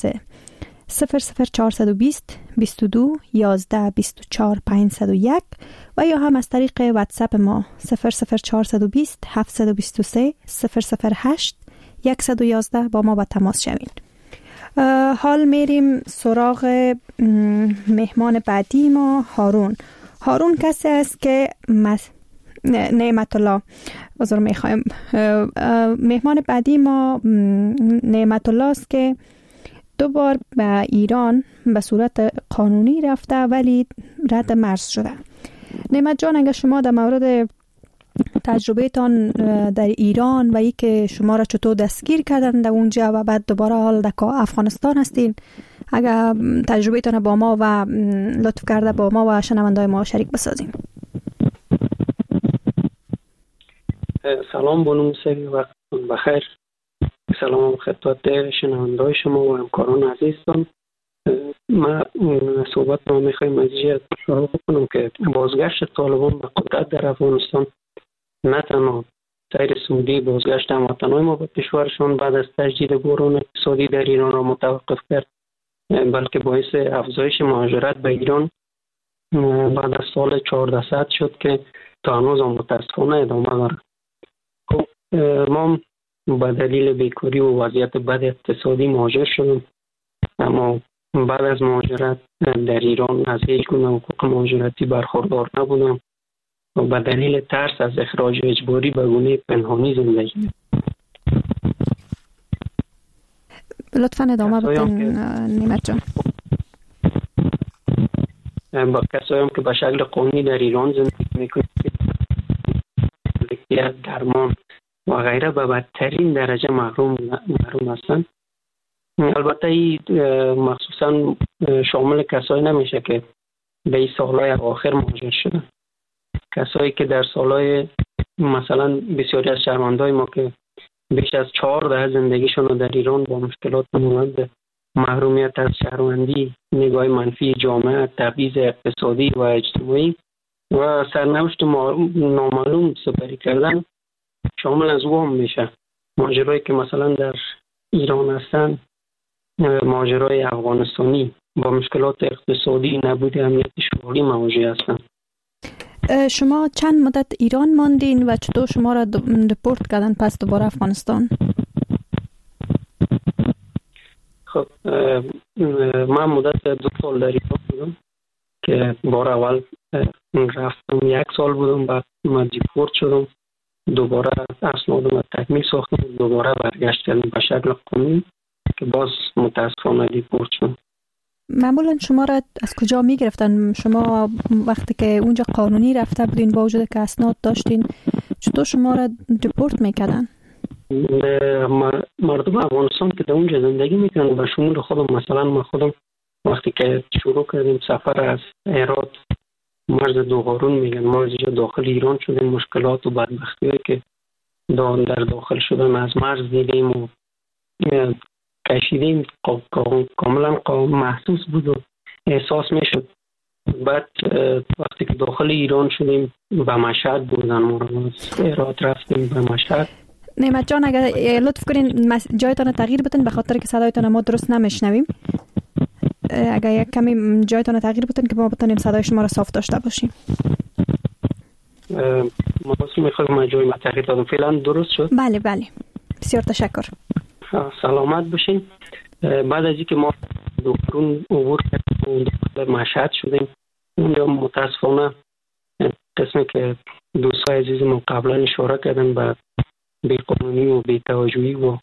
00420 22 11 24 501 و یا هم از طریق واتساپ ما 00420 723 008 111 با ما به تماس شوین. حال میریم سراغ مهمان بعدی ما، هارون کسی است که نعمت الله بزرگ میخوایم. مهمان بعدی ما نعمت الله است که 2 بار به ایران به صورت قانونی رفته ولی رد مرز شده. نعمت جان، اگر شما در مورد تجربه تان در ایران و ای که شما را چطور دستگیر کردن در اونجا و بعد دوباره حال در افغانستان هستین، اگر تجربه تان با ما و لطف کرده با ما و شنوندای ما شریک بسازین. سلام بانو موسوی، وقتتون بخیر. سلام خدمت شنوندای شما و همکاران عزیزتان. ما صحبت ما میخوایم از اینجا شروع کنم که بازگشت طالبان به قدرت در افغانستان نه تنها سیر سعودی بازگشت هموطنان ما به کشورشان بعد از تجدید بحران اقتصادی در ایران را متوقف کرد، بلکه باعث افزایش مهاجرت به ایران بعد از سال 1400 شد که تا هنوز هم متاسفانه ادامه دارد. خب ما به دلیل بیکاری و وضعیت بد اقتصادی مهاجر شدیم، اما بعد از مهاجرت در ایران از هیچ گونه حقوق مهاجرتی برخوردار نبودم و به دلیل ترس از اخراج اجباری به گونه پنهانی زندگی. لطفاً ادامه بدین نیمت جان. با کسایی هم که به شکل قانونی در ایران زندگی میکنند که درمان و غیره به بدترین درجه محروم هستند. البته این مخصوصا شامل کسایی نمیشه که به این سالهای آخر مهاجر شدن. کسایی که در سالهای مثلا بسیاری از شهروندای ما که بیش از 4 دهه زندگیشون رو در ایران با مشکلات مانند محرومیت از شهروندی، نگاه منفی جامعه، تبعیض اقتصادی و اجتماعی و سرنوشت نامعلوم سپری کردن شامل از او هم میشه. ماجرایی که مثلا در ایران هستن، ماجرای افغانستانی با مشکلات اقتصادی، نبود امنیت شغلی مواجه هستن. شما چند مدت ایران ماندین و چطور شما را دپورت کردن پس دوباره افغانستان؟ خب من مدت 2 سال در ایران بودم که بار اول رفتم 1 سال بودم، بعد من دپورت شدم، دوباره اسنادم تکمیل ساختم، دوباره برگشتم به شکل قانونی که باز متاسفانه دپورت شدم. معمولا شما را از کجا می گرفتن؟ شما وقتی که اونجا قانونی رفته بودین با وجود که اسناد داشتین، چطور شما را دپورت میکردن؟ مردم افغانستان که در اونجا زندگی میکنن به شمول خودم، مثلا ما خودم وقتی که شروع کردیم سفر از هرات مرز دوغارون میگن، ما از اینجا داخل ایران شدیم، مشکلات و بدبختی‌هایی که در داخل شدن از مرز دیدیم و کشیدیم کاملا محسوس بود و احساس میشد. بعد وقتی که داخل ایران شدیم به مشهد بردن ما رو، از هرات رفتیم به مشهد. نعمت جان اگر لطف کنین جایتان تغییر بدین به خاطر که صدایتان ما درست نمیشنویم. اگر یک کمی جایتان تغییر بدین که ما بتونیم صدای شما را صاف داشته باشیم. ما بس میخوایم جای تغییر دادم. فعلا درست شد؟ بله بله، بسیار تشکر. سلامت باشین. بعد از اینکه ما دکترون عبور کردیم داخل مشهد شدیم، اونجا متاسفانه قسمی که دوستای عزیز ما قبلا اشاره کردن به بی‌قانونی و بی‌توجهی و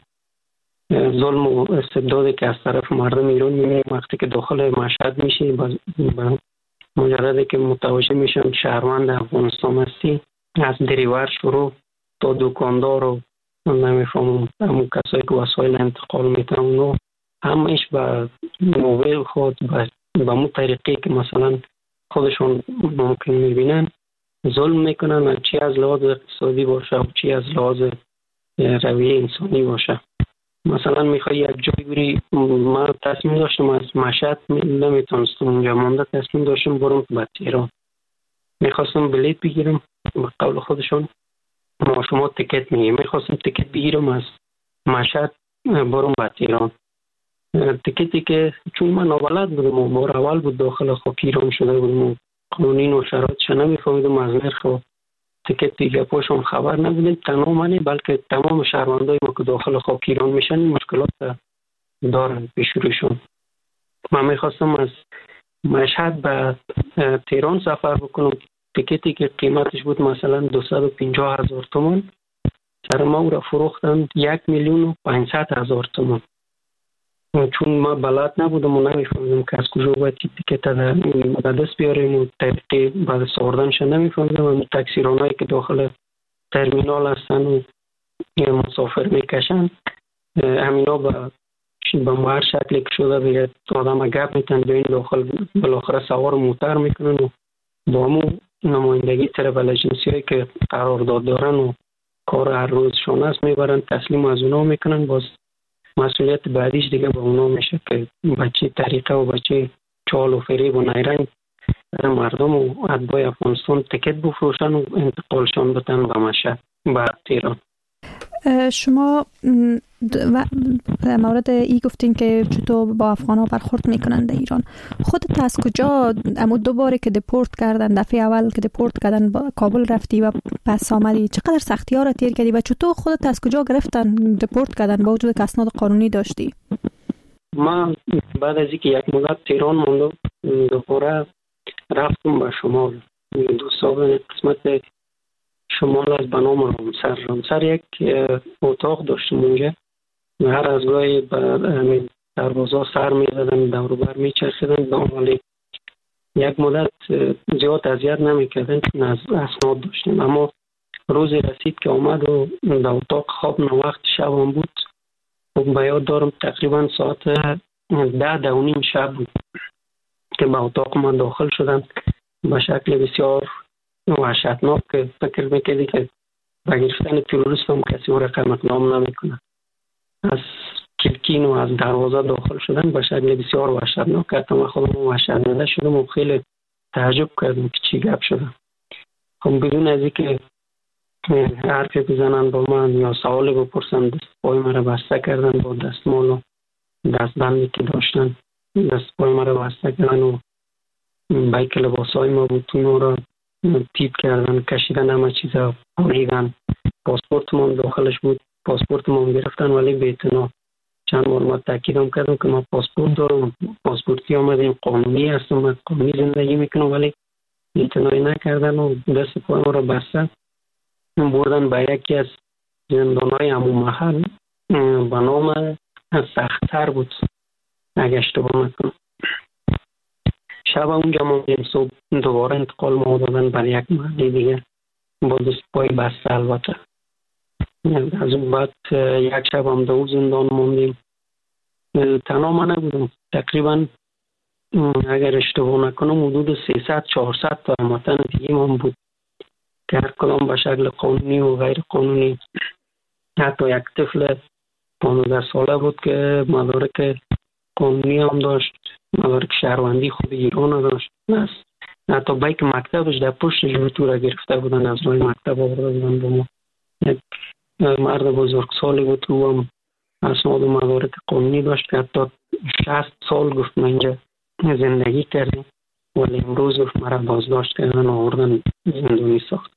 ظلم و استبدادی که از طرف مردم ایران می‌بینیم، وقتی که داخل مشهد میشی با مجرد که متوجه میشن شهروند افغانستان هستی، از دریور شروع تا دکاندار و نمیفهمم همون کسایی که وسایل انتقال میتن اونو همش به موبایل خود به مو طریقی که مثلا خودشون ممکن میبینن ظلم میکنن، چی از لحاظ اقتصادی باشه و چی از لحاظ رویه انسانی باشه. مثلا میخوای یک جایی بری، من تصمیم داشتم از مشهد نمیتونستم اونجا مانده، تصمیم داشتم برم به تهران، میخواستم بلیت بگیرم به قول خودشون ما شما تیکت میگیم، میخواستم تیکت بگیرم از مشهد برم به تهران. تیکتی که چون من نابلد بودم و بار اول بود داخل خاک ایران شده بودم و قانونین و شرایطش نمیفهمیدم، از نرخ و تیکت دیگه پاشون خبر نبودیم، تنها منی بلکه تمام شهروندای ما که داخل خاک ایران میشن مشکلات دارن پیش روشون. من میخواستم از مشهد به تهران سفر بکنم، تیکتی که قیمتش بود مثلا 250,000 تومان، سر ما او را فروختن 1,500,000 تومان. چون ما بلد نبودم و نمیفهمیدم که از کجا باید تیکت در دست بیاریم و طریقی بعد سواردنش نمیفهمیدم. و تاکسیرانایی که داخل ترمینال هستن و مسافر میکشن، همینا به هر شکلی که شده دیگه آدم گپ میتن به این داخل، بالاخره سوار موتر میکنن و با همون نمایندگی ترابل اجنسی هایی که قرارداد دارن و کار هر روزشون است میبرن، تسلیم از اونا میکنن، باز مسئولیت بعدیش دیگه با اونا میشه که بچه طریقه و بچه چال و فریب و نیرنگ مردم و اتباع افغانستان تکت بفروشن و انتقالشان بتن به مشهد به تهران. شما در مورد ای گفتین که چطور با افغان‌ها برخورد میکنن در ایران. خودت از کجا اما دوباره که دپورت کردن، دفعه اول که دپورت کردن با کابل رفتی و پس آمدی، چقدر سختی ها را تیر کردی و چطور خودت از کجا گرفتن دپورت کردن با وجود که اسناد قانونی داشتی؟ من بعد از اینکه یک مدت تهران موندم دوباره رفتم به شمال. دوستان قسمت شمال از به نام رامسر یک اتاق داشتم اونجا و هر از گاهی به دروازه سر می زدن، دور بر می چرخیدن، ولی یک مدت زیاد اذیت نمی کردن چون از اسناد داشتیم. اما روزی رسید که آمد و در اتاق خواب وقت شب هم بود و به یاد دارم تقریبا ساعت 10 شب بود که به اتاق من داخل شدن به شکل بسیار وحشتناک که فکر میکردی که با گرفتن تروریست هم کسی او رقم اقدام نمیکنه. از کلکین و از دروازه داخل شدن به شکل بسیار وحشتناک که من خودم وحشت زده شدم و خیلی تعجب کردم که چی گپ شده. خب بدون از اینکه حرفی بزنن با من یا سوالی بپرسن دست پای مرا بسته کردن با دستمال و دستبندی که داشتن، دست پای مرا بسته کردن و بیک لباسای ما بود اون را تیپ کردن، کشیدن، همه چیزا بریدن. پاسپورت ما داخلش بود، پاسپورت ما گرفتن ولی به اعتنا. چند بار ما تاکیدم کردم که ما پاسپورت دارم، پاسپورتی آمدیم، قانونی هستم، من قانونی زندگی میکنم، ولی اعتنایی نکردن و دست پای ما را بستن بردن به یکی از زندانهای همون محل به نام سخت‌تر بود اگه اشتباه نکنم. شب اونجا موندیم، صبح دوباره انتقال ما دادن برای یک محل دیگه با دست پای بسته. البته از اون بعد یک شب هم دو زندان موندیم. تنها من نبودم، تقریبا اگر اشتباه نکنم حدود 300-400 تا هموطن دیگه من بود که هر کدام به شکل قانونی و غیر قانونی. حتی یک طفل 15 ساله بود که مدارک قانونی هم داشت، مدارک شهروندی خود ایران داشت. حتی بیک مکتبش در پشت جوتو را گرفته بودن، از روی مکتب آورده بودن با ما. یک مرد بزرگ سالی بود او هم اسناد و مدارک قانونی داشت که حتی 60 سال گفت من اینجا زندگی کردیم ولی امروز گفت مرا بازداشت کردن و آوردن زندانی ساخت.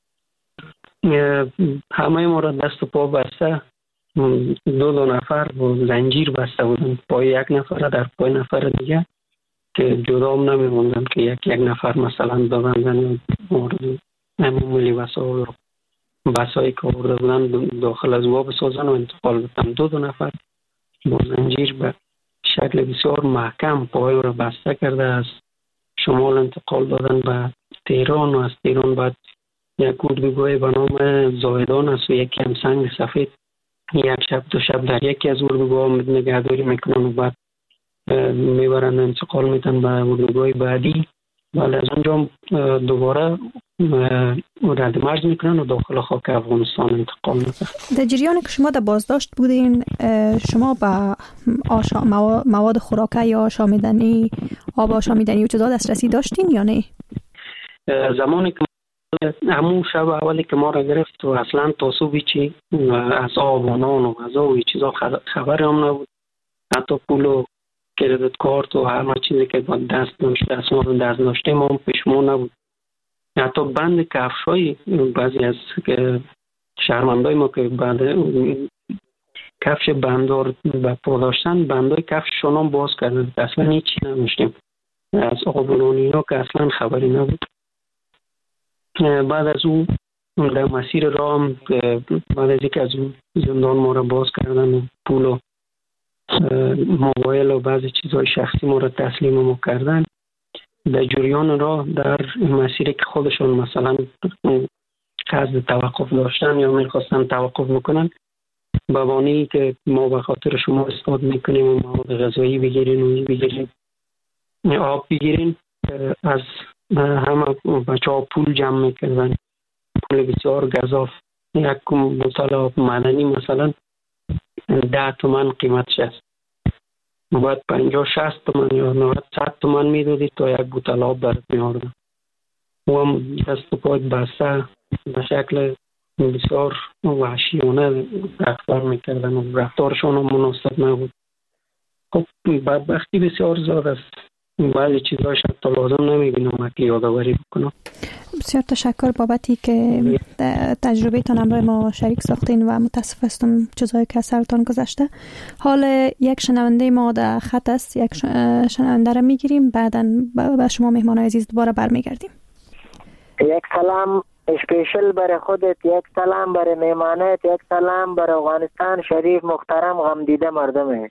همه ما را دست و پا بسته، دو نفر با زنجیر بسته بودن، پای یک نفر در پای نفر دیگه که جدا هم نمی موندن که یک نفر مثلا ببندن و معمولی بسایی که آورده بودن داخل از او بسازن و انتقال بودن. دو نفر با زنجیر به شکل بسیار محکم پای را بسته کرده از شمال انتقال دادن به تهران و از تهران بعد یک اردوگاه به نام زاهدان است و یکی هم سنگ سفید. یک شب دو شب در یکی از اردوگاه نگهداری میکنن و بعد میبرن انتقال میتن به اردوگاه بعدی، ولی از اونجا دوباره رد مرز میکنن و داخل خاک افغانستان انتقال میتن. در جریانی که شما در بازداشت بودین شما به مواد خوراکی یا آشامیدنی، آب آشامیدنی و چیزا دسترسی داشتین یا نه؟ زمانی که همون شب اولی که ما را گرفت و اصلا تاسوبی چی از آب و نان و غذا و چیزا خبر هم نبود، حتی پول و کردیت کارت و همه چیزی که با دست داشته اسناد دست داشته ما هم پیش ما نبود. حتی بند کفشای بعضی از شهروندای ما که بعد کفش بندار به پا داشتن بندای کفششون هم باز کردن، اصلا هیچی نداشتیم از آب و نان اینا که اصلا خبری نبود. بعد از اون در مسیر راه هم بعد از اینکه از اون زندان ما را باز کردن و پول و موبایل و بعضی چیزهای شخصی ما را تسلیم ما کردن، در جریان راه در مسیری که خودشون مثلا قصد توقف داشتن یا میخواستن توقف بکنن، به بهانه‌ای که ما به خاطر شما استفاده میکنیم و مواد غذایی بگیرین و بگیرین آب بگیرین، از همه بچه ها پول جمع میکردن، پول بسیار گزاف. یک بوتل آب معدنی مثلا 10 تومن قیمتش است. باید 50-60 تومن یا 90-100 تومن میدادی تا یک بوتل آب برات میآوردن. و هم دست و پای بسته به شکل بسیار وحشیانه رفتار میکردن و رفتارشان هم مناسب نبود. خب بدبختی بسیار زیاد است. بعضی چیزهاش حتی لازم نمیبینم که یادآوری بکنم. بسیار تشکر بابتی که تجربه تان همراه ما شریک ساختین و متاسف هستم چیزایی که از سرتان گذشته. حال یک شنونده ما در خط است، یک شنونده را میگیریم، بعدا به شما مهمان عزیز دوباره برمیگردیم. یک سلام اسپیشل برای خودت، یک سلام برای مهمانت، یک سلام برای افغانستان شریف محترم غمدیده مردمش.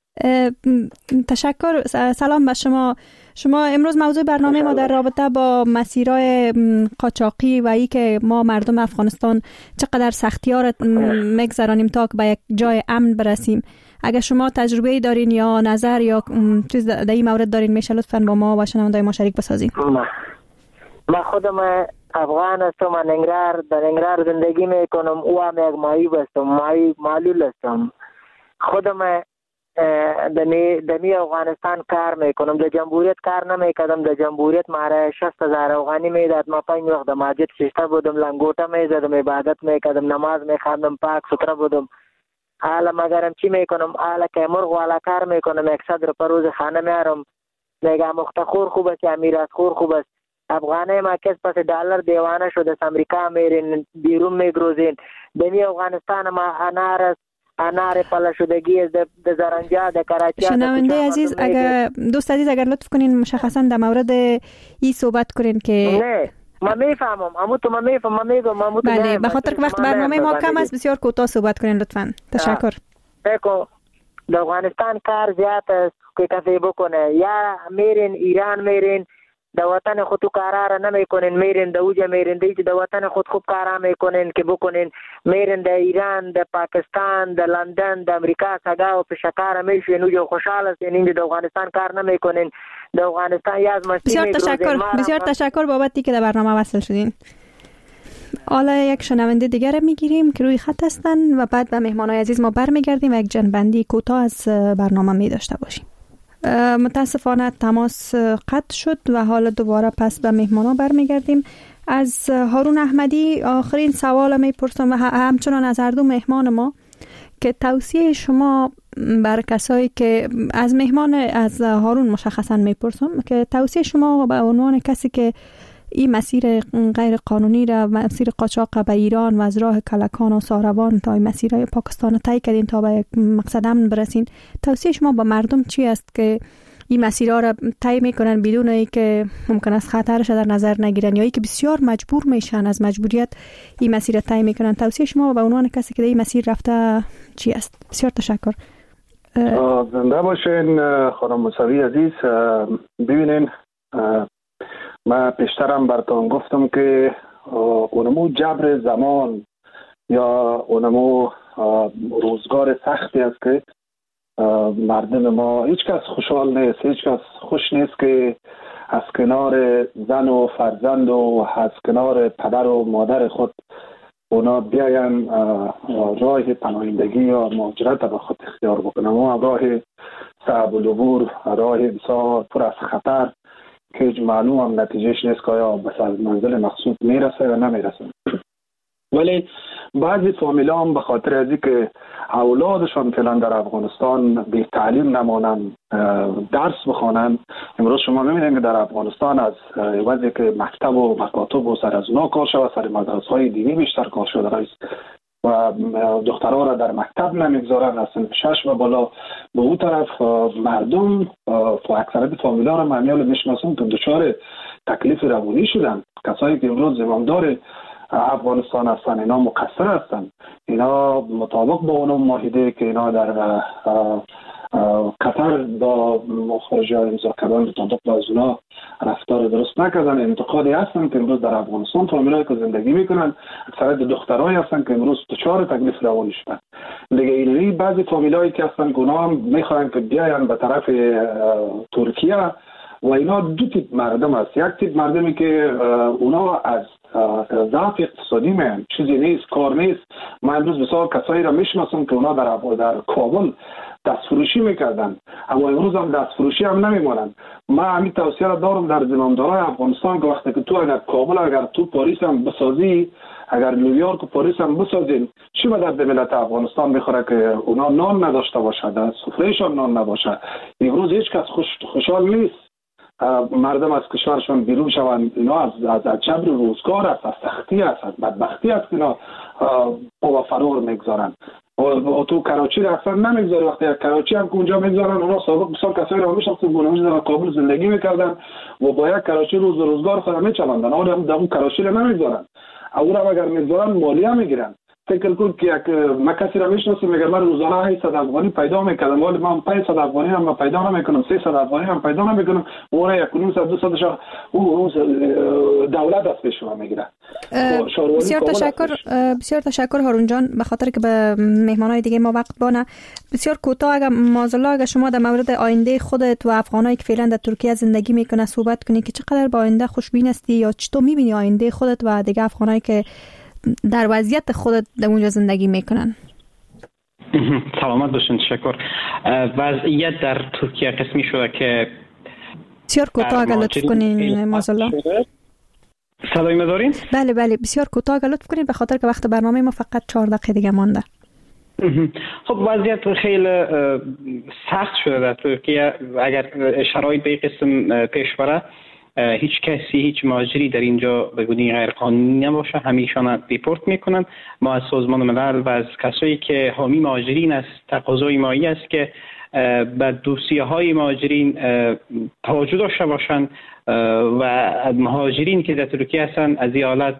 تشکر. سلام به شما. شما امروز موضوع برنامه ما در رابطه با مسیرهای قاچاقی و ای که ما مردم افغانستان چقدر سختی‌ها میگذرانیم تا که به یک جای امن برسیم. اگر شما تجربه دارین یا نظر یا چیز در این مورد دارین میشه لطفاً با ما و شنونده‌های ما شریک بسازین. من خودم افغان هستم، من در ننگرهار زندگی میکنم. او هم یک ماهی هستم، معلول هستم. خودم دمی افغانستان کار میکنم. در جمهوریت کار نمیکردم. در جمهوریت ماره 60,000 افغانی میداد. ما 5 وقت در مسجد شیشته بودم، لنگوټه میزدم، عبادت میکردم، نماز میخواندم، پاک سوتره بودم. حالا مگرم چی میکنم؟ حالا که مرغ والا کار میکنم، 100 روپیه روز خانه میارم. میگم مختخور خوب است یا میراث خور خوب است. افغانه ما کس پس دلار دیوانه شده است. امریکا میرین، بیرون میگروزین. دمی افغانستان ما انار پلشدگی از در زرنجا در کراچی. شنونده عزیز، اگر دوست عزیز اگر لطف کنین مشخصا در مورد این صحبت کنین که نه ما میفهمم ما میگم بله، به خاطر که وقت برنامه ما کم است بسیار کوتاه صحبت کنین لطفاً. تشکر. بگو در افغانستان کار زیاد است که کسی بکنه. یا میرین ایران، میرین در وطن خود تو کارا نمیکنین، میرین در اوجه میرین دیگه در وطن خود خوب کارا میکنین که بکنین. میرین در ایران، در پاکستان، در لندن، در امریکا سگا و پشکار میشین اوجه خوشحال هستین. اینجا در افغانستان کار نمیکنین. در افغانستان یاز مستی بسیار تشکر بابتی که در برنامه وصل شدین. حالا یک شنونده دیگر میگیریم که روی خط هستن و بعد به مهمانای عزیز ما برمیگردیم و یک جنبندی کوتاه از برنامه می داشته باشیم. متاسفانه تماس قطع شد و حالا دوباره پس به مهمانا برمیگردیم. از هارون احمدی آخرین سوال میپرسم و همچنان از هر دو مهمان ما که توصیه شما بر کسایی که از هارون مشخصا میپرسم که توصیه شما به عنوان کسی که این مسیر غیر قانونی را، مسیر قاچاق به ایران و از راه کلکان و ساروان تا مسیرهای پاکستان طی کردین تا به یک مقصد امن برسین، توصیه شما با مردم چی است که این مسیرها را طی میکنن بدون اینکه ممکن است خطرش در نظر نگیرن یا اینکه بسیار مجبور میشن از مجبوریت این مسیر را طی میکنن؟ توصیه شما به عنوان کسی که در این مسیر رفته چی است؟ بسیار تشکر. زنده باشین خانم موسوی عزیز. ببینین من پیشترم براتون گفتم که اونمو جبر زمان یا اونمو روزگار سختی است که مردم ما هیچ کس خوشحال نیست، هیچ کس خوش نیست که از کنار زن و فرزند و از کنار پدر و مادر خود اونا بیاین راه پناهندگی یا مهاجرت به خود اختیار بکنن. اون راه صعب العبور، راه بسیار پر از خطر که هیچ معلوم هم نتیجهش نیست که آیا به منزل مقصود میرسه یا نمیرسه. ولی بعضی فامیلا هم به خاطر از اینکه اولادشان فعلا در افغانستان بی تعلیم نمانن، درس بخوانن. امروز شما میبینید که در افغانستان از وضعی که مکتب و مکاتب و سر از اونا کار شده، سر مدرسه های دینی بیشتر کار شده است و دخترها را در مکتب نمیگذارن از سن 6 و بالا. به اون طرف مردم اکثریت فامیلا را من میشناسم که دچار تکلیف روانی شدن. کسایی که امروز زمامدار افغانستان هستن اینا مقصر هستن، اینا مطابق با اون معاهده که اینا در قطر با خارجی امضا کردن مطابق با از اونا رفتار درست نکردن. انتقادی هستن که امروز در افغانستان فامیلایی که زندگی میکنن اکثریت دخترایی هستن که امروز دچار تکلیف روانی شدن. دیگه اینوی بعضی فامیلایی که هستن گناه میخوان که بیاین به طرف ترکیه و اینا دو تیپ مردم است. یک تیپ مردمی که اونا از ضعف اقتصادی میان، چیزی نیست، کار نیست. من امروز بسیار کسایی را میشناسم که اونا در کابل دستفروشی میکردن، اما امروز هم دستفروشی هم نمیمونن. من همین توصیه را دارم در زمامدارای افغانستان که وقتی که تو اگر کابل، اگر تو پاریس هم بسازی، اگر نیویورک و پاریس هم بسازین، چی به درد ملت افغانستان میخوره که اونا نان نداشته باشه، در سفرهشان نان نباشه؟ امروز هیچ کس خوشحال نیست مردم از کشورشان بیرون شوند. اینا از جبر روزگار است، از سختی است، از بدبختی است که اینا با فرار میگذارن. و تو کراچی را اصلا نمیگذاره. وقتی کراچی هم که اونجا میگذارن، اونا سابق بسیار کسایی را میشناسن که اونجا در کابل زندگی میکردن و با یک کراچی روزگار خود میچلاندن، اما در اون کراچی را نمیگذارن. او را اگر میگذارن مالیه میگیرن. فکر کن که من کسی را میشناسم میگه من روزانه 800 افغانی پیدا میکردم، ولی من 500 افغانی هم پیدا نمیکنم، 300 افغانی هم پیدا نمیکنم. اون یک 200 شاه اون دولت از پیش ما میگیره. بسیار تشکر هارون جان، به خاطر که به مهمانای دیگه ما وقت بانه. بسیار کوتاه اگر شما در مورد آینده خودت و افغانایی که فعلا در ترکیه زندگی میکنه صحبت کنی که چقدر با آینده خوشبین هستی یا چطور میبینی آینده خودت و دیگه افغانایی که در وضعیت خودت در اونجا زندگی میکنن؟ سلامت باشین. تشکر. وضعیت در ترکیه قسمی شده که بسیار کوتاه اگر لطف کنین مازالله. صدای ما دارین؟ بله بسیار کوتاه اگر لطف کنین به خاطر که وقت برنامه ما فقط 4 دقیقه دیگه مانده. خب وضعیت خیلی سخت شده در ترکیه. اگر شرایط به قسم پیش بره، هیچ کسی، هیچ مهاجری در اینجا به گونه غیر قانونی نباشه، همیشان دیپورت میکنن. ما از سازمان ملل و از کسایی که حامی مهاجرین است تقاضای مایی است که به دوسیه های مهاجرین توجه داشته باشند و مهاجرین که در ترکیه هستند از این حالت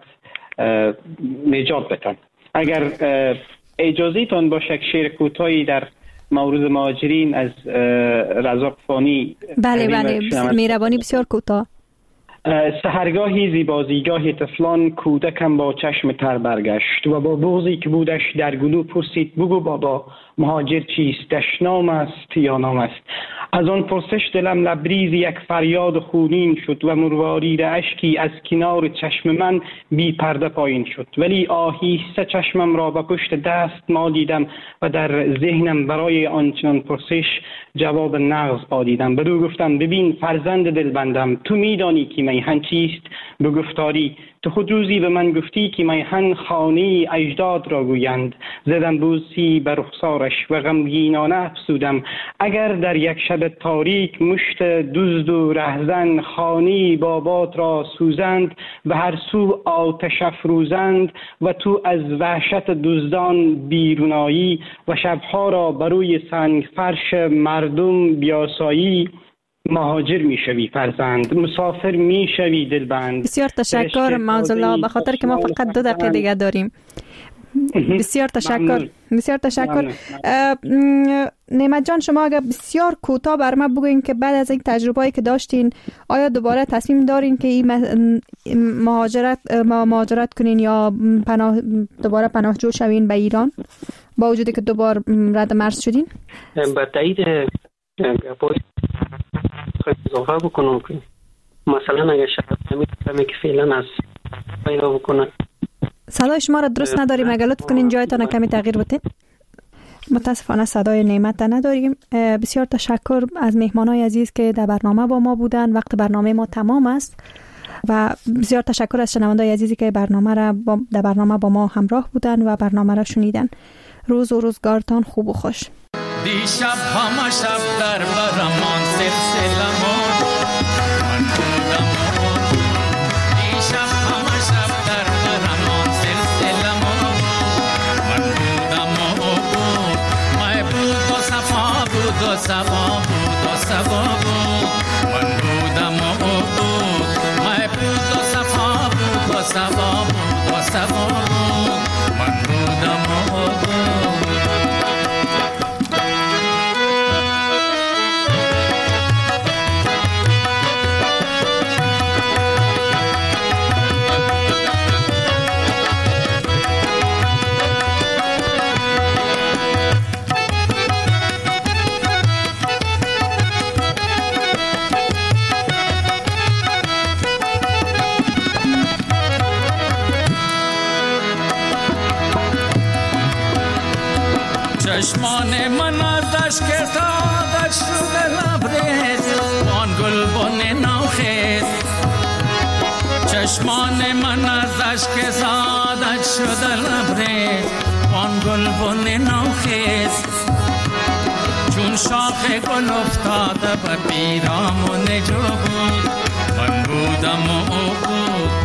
نجات بدن. اگر اجازه تان باشه شعر کوتاهی در مورد مهاجرین از رزاق فانی. بله مهربانی بسیار کوتاه. سحرگاهی زیبازیگاه طفلان، کودکم با چشم تر برگشت و با بغضی که بودش در گلو پرسید بگو بابا مهاجر چیست؟ دشنام است یا نام است؟ از آن پرسش دلم لبریز یک فریاد خونین شد و مروارید اشکی از کنار چشم من بی پرده پایین شد، ولی آهسته چشمم را به پشت دست مالیدم و در ذهنم برای آنچنان پرسش جواب نغز آدیدم. بدو گفتم ببین فرزند دلبندم، تو میدانی که میهن چیست؟ به گفتاری تو خود روزی به من گفتی که میهن خانه اجداد را گویند. زدم بوسی بر رخسارش و غمگینانه افسودم اگر در یک شب تاریک مشت دزد و رهزن خانه بابات را سوزند و هر سو آتش افروزند و تو از وحشت دزدان بیرونایی و شبها را بروی سنگ فرش مردم بیاسایی. مهاجر میشوی فرزند، مسافر میشوی دلبند. بسیار تشکر معزالله، به خاطر که ما فقط 2 دقیقه دیگه داریم. بسیار تشکر. بسیار تشکر. نعمت جان، شما اگر بسیار کوتاه بر ما بگوین که بعد از این تجربه‌ای که داشتین آیا دوباره تصمیم دارین که این مهاجرت کنین یا دوباره پناهجو شوین به ایران با وجودی که 2 بار رد مرز شدین؟ با تایید گپای اضافه بکنم که مثلا اگر شرایط که فعلا از پیدا بکنه. صدای شما را درست نداریم، اگر لطف کنین جایتان کمی تغییر بدین. متاسفانه صدای نعمت نداریم. بسیار تشکر از مهمانای عزیز که در برنامه با ما بودن. وقت برنامه ما تمام است و بسیار تشکر از شنوندای عزیزی که در برنامه با ما همراه بودن و برنامه را شنیدن. روز و روزگارتان خوب و خوش. دیشب همه شب در برمان سلسلمان من بودم دیشب همه شب در برمان سلسلمان من بودم مای بود و صفا بود و صفا بود و صفا بود من بودم مای بود و صفا بود و صفا بود و صفا بود من بودم چشمان من از اشک سعادت شده لبریز آن گلبن نوخیز چشمان من از اشک سعادت شده لبریز آن گلبن نوخیز چون شاخ گل افتاده به پیرامون جو بود من بودم و او بود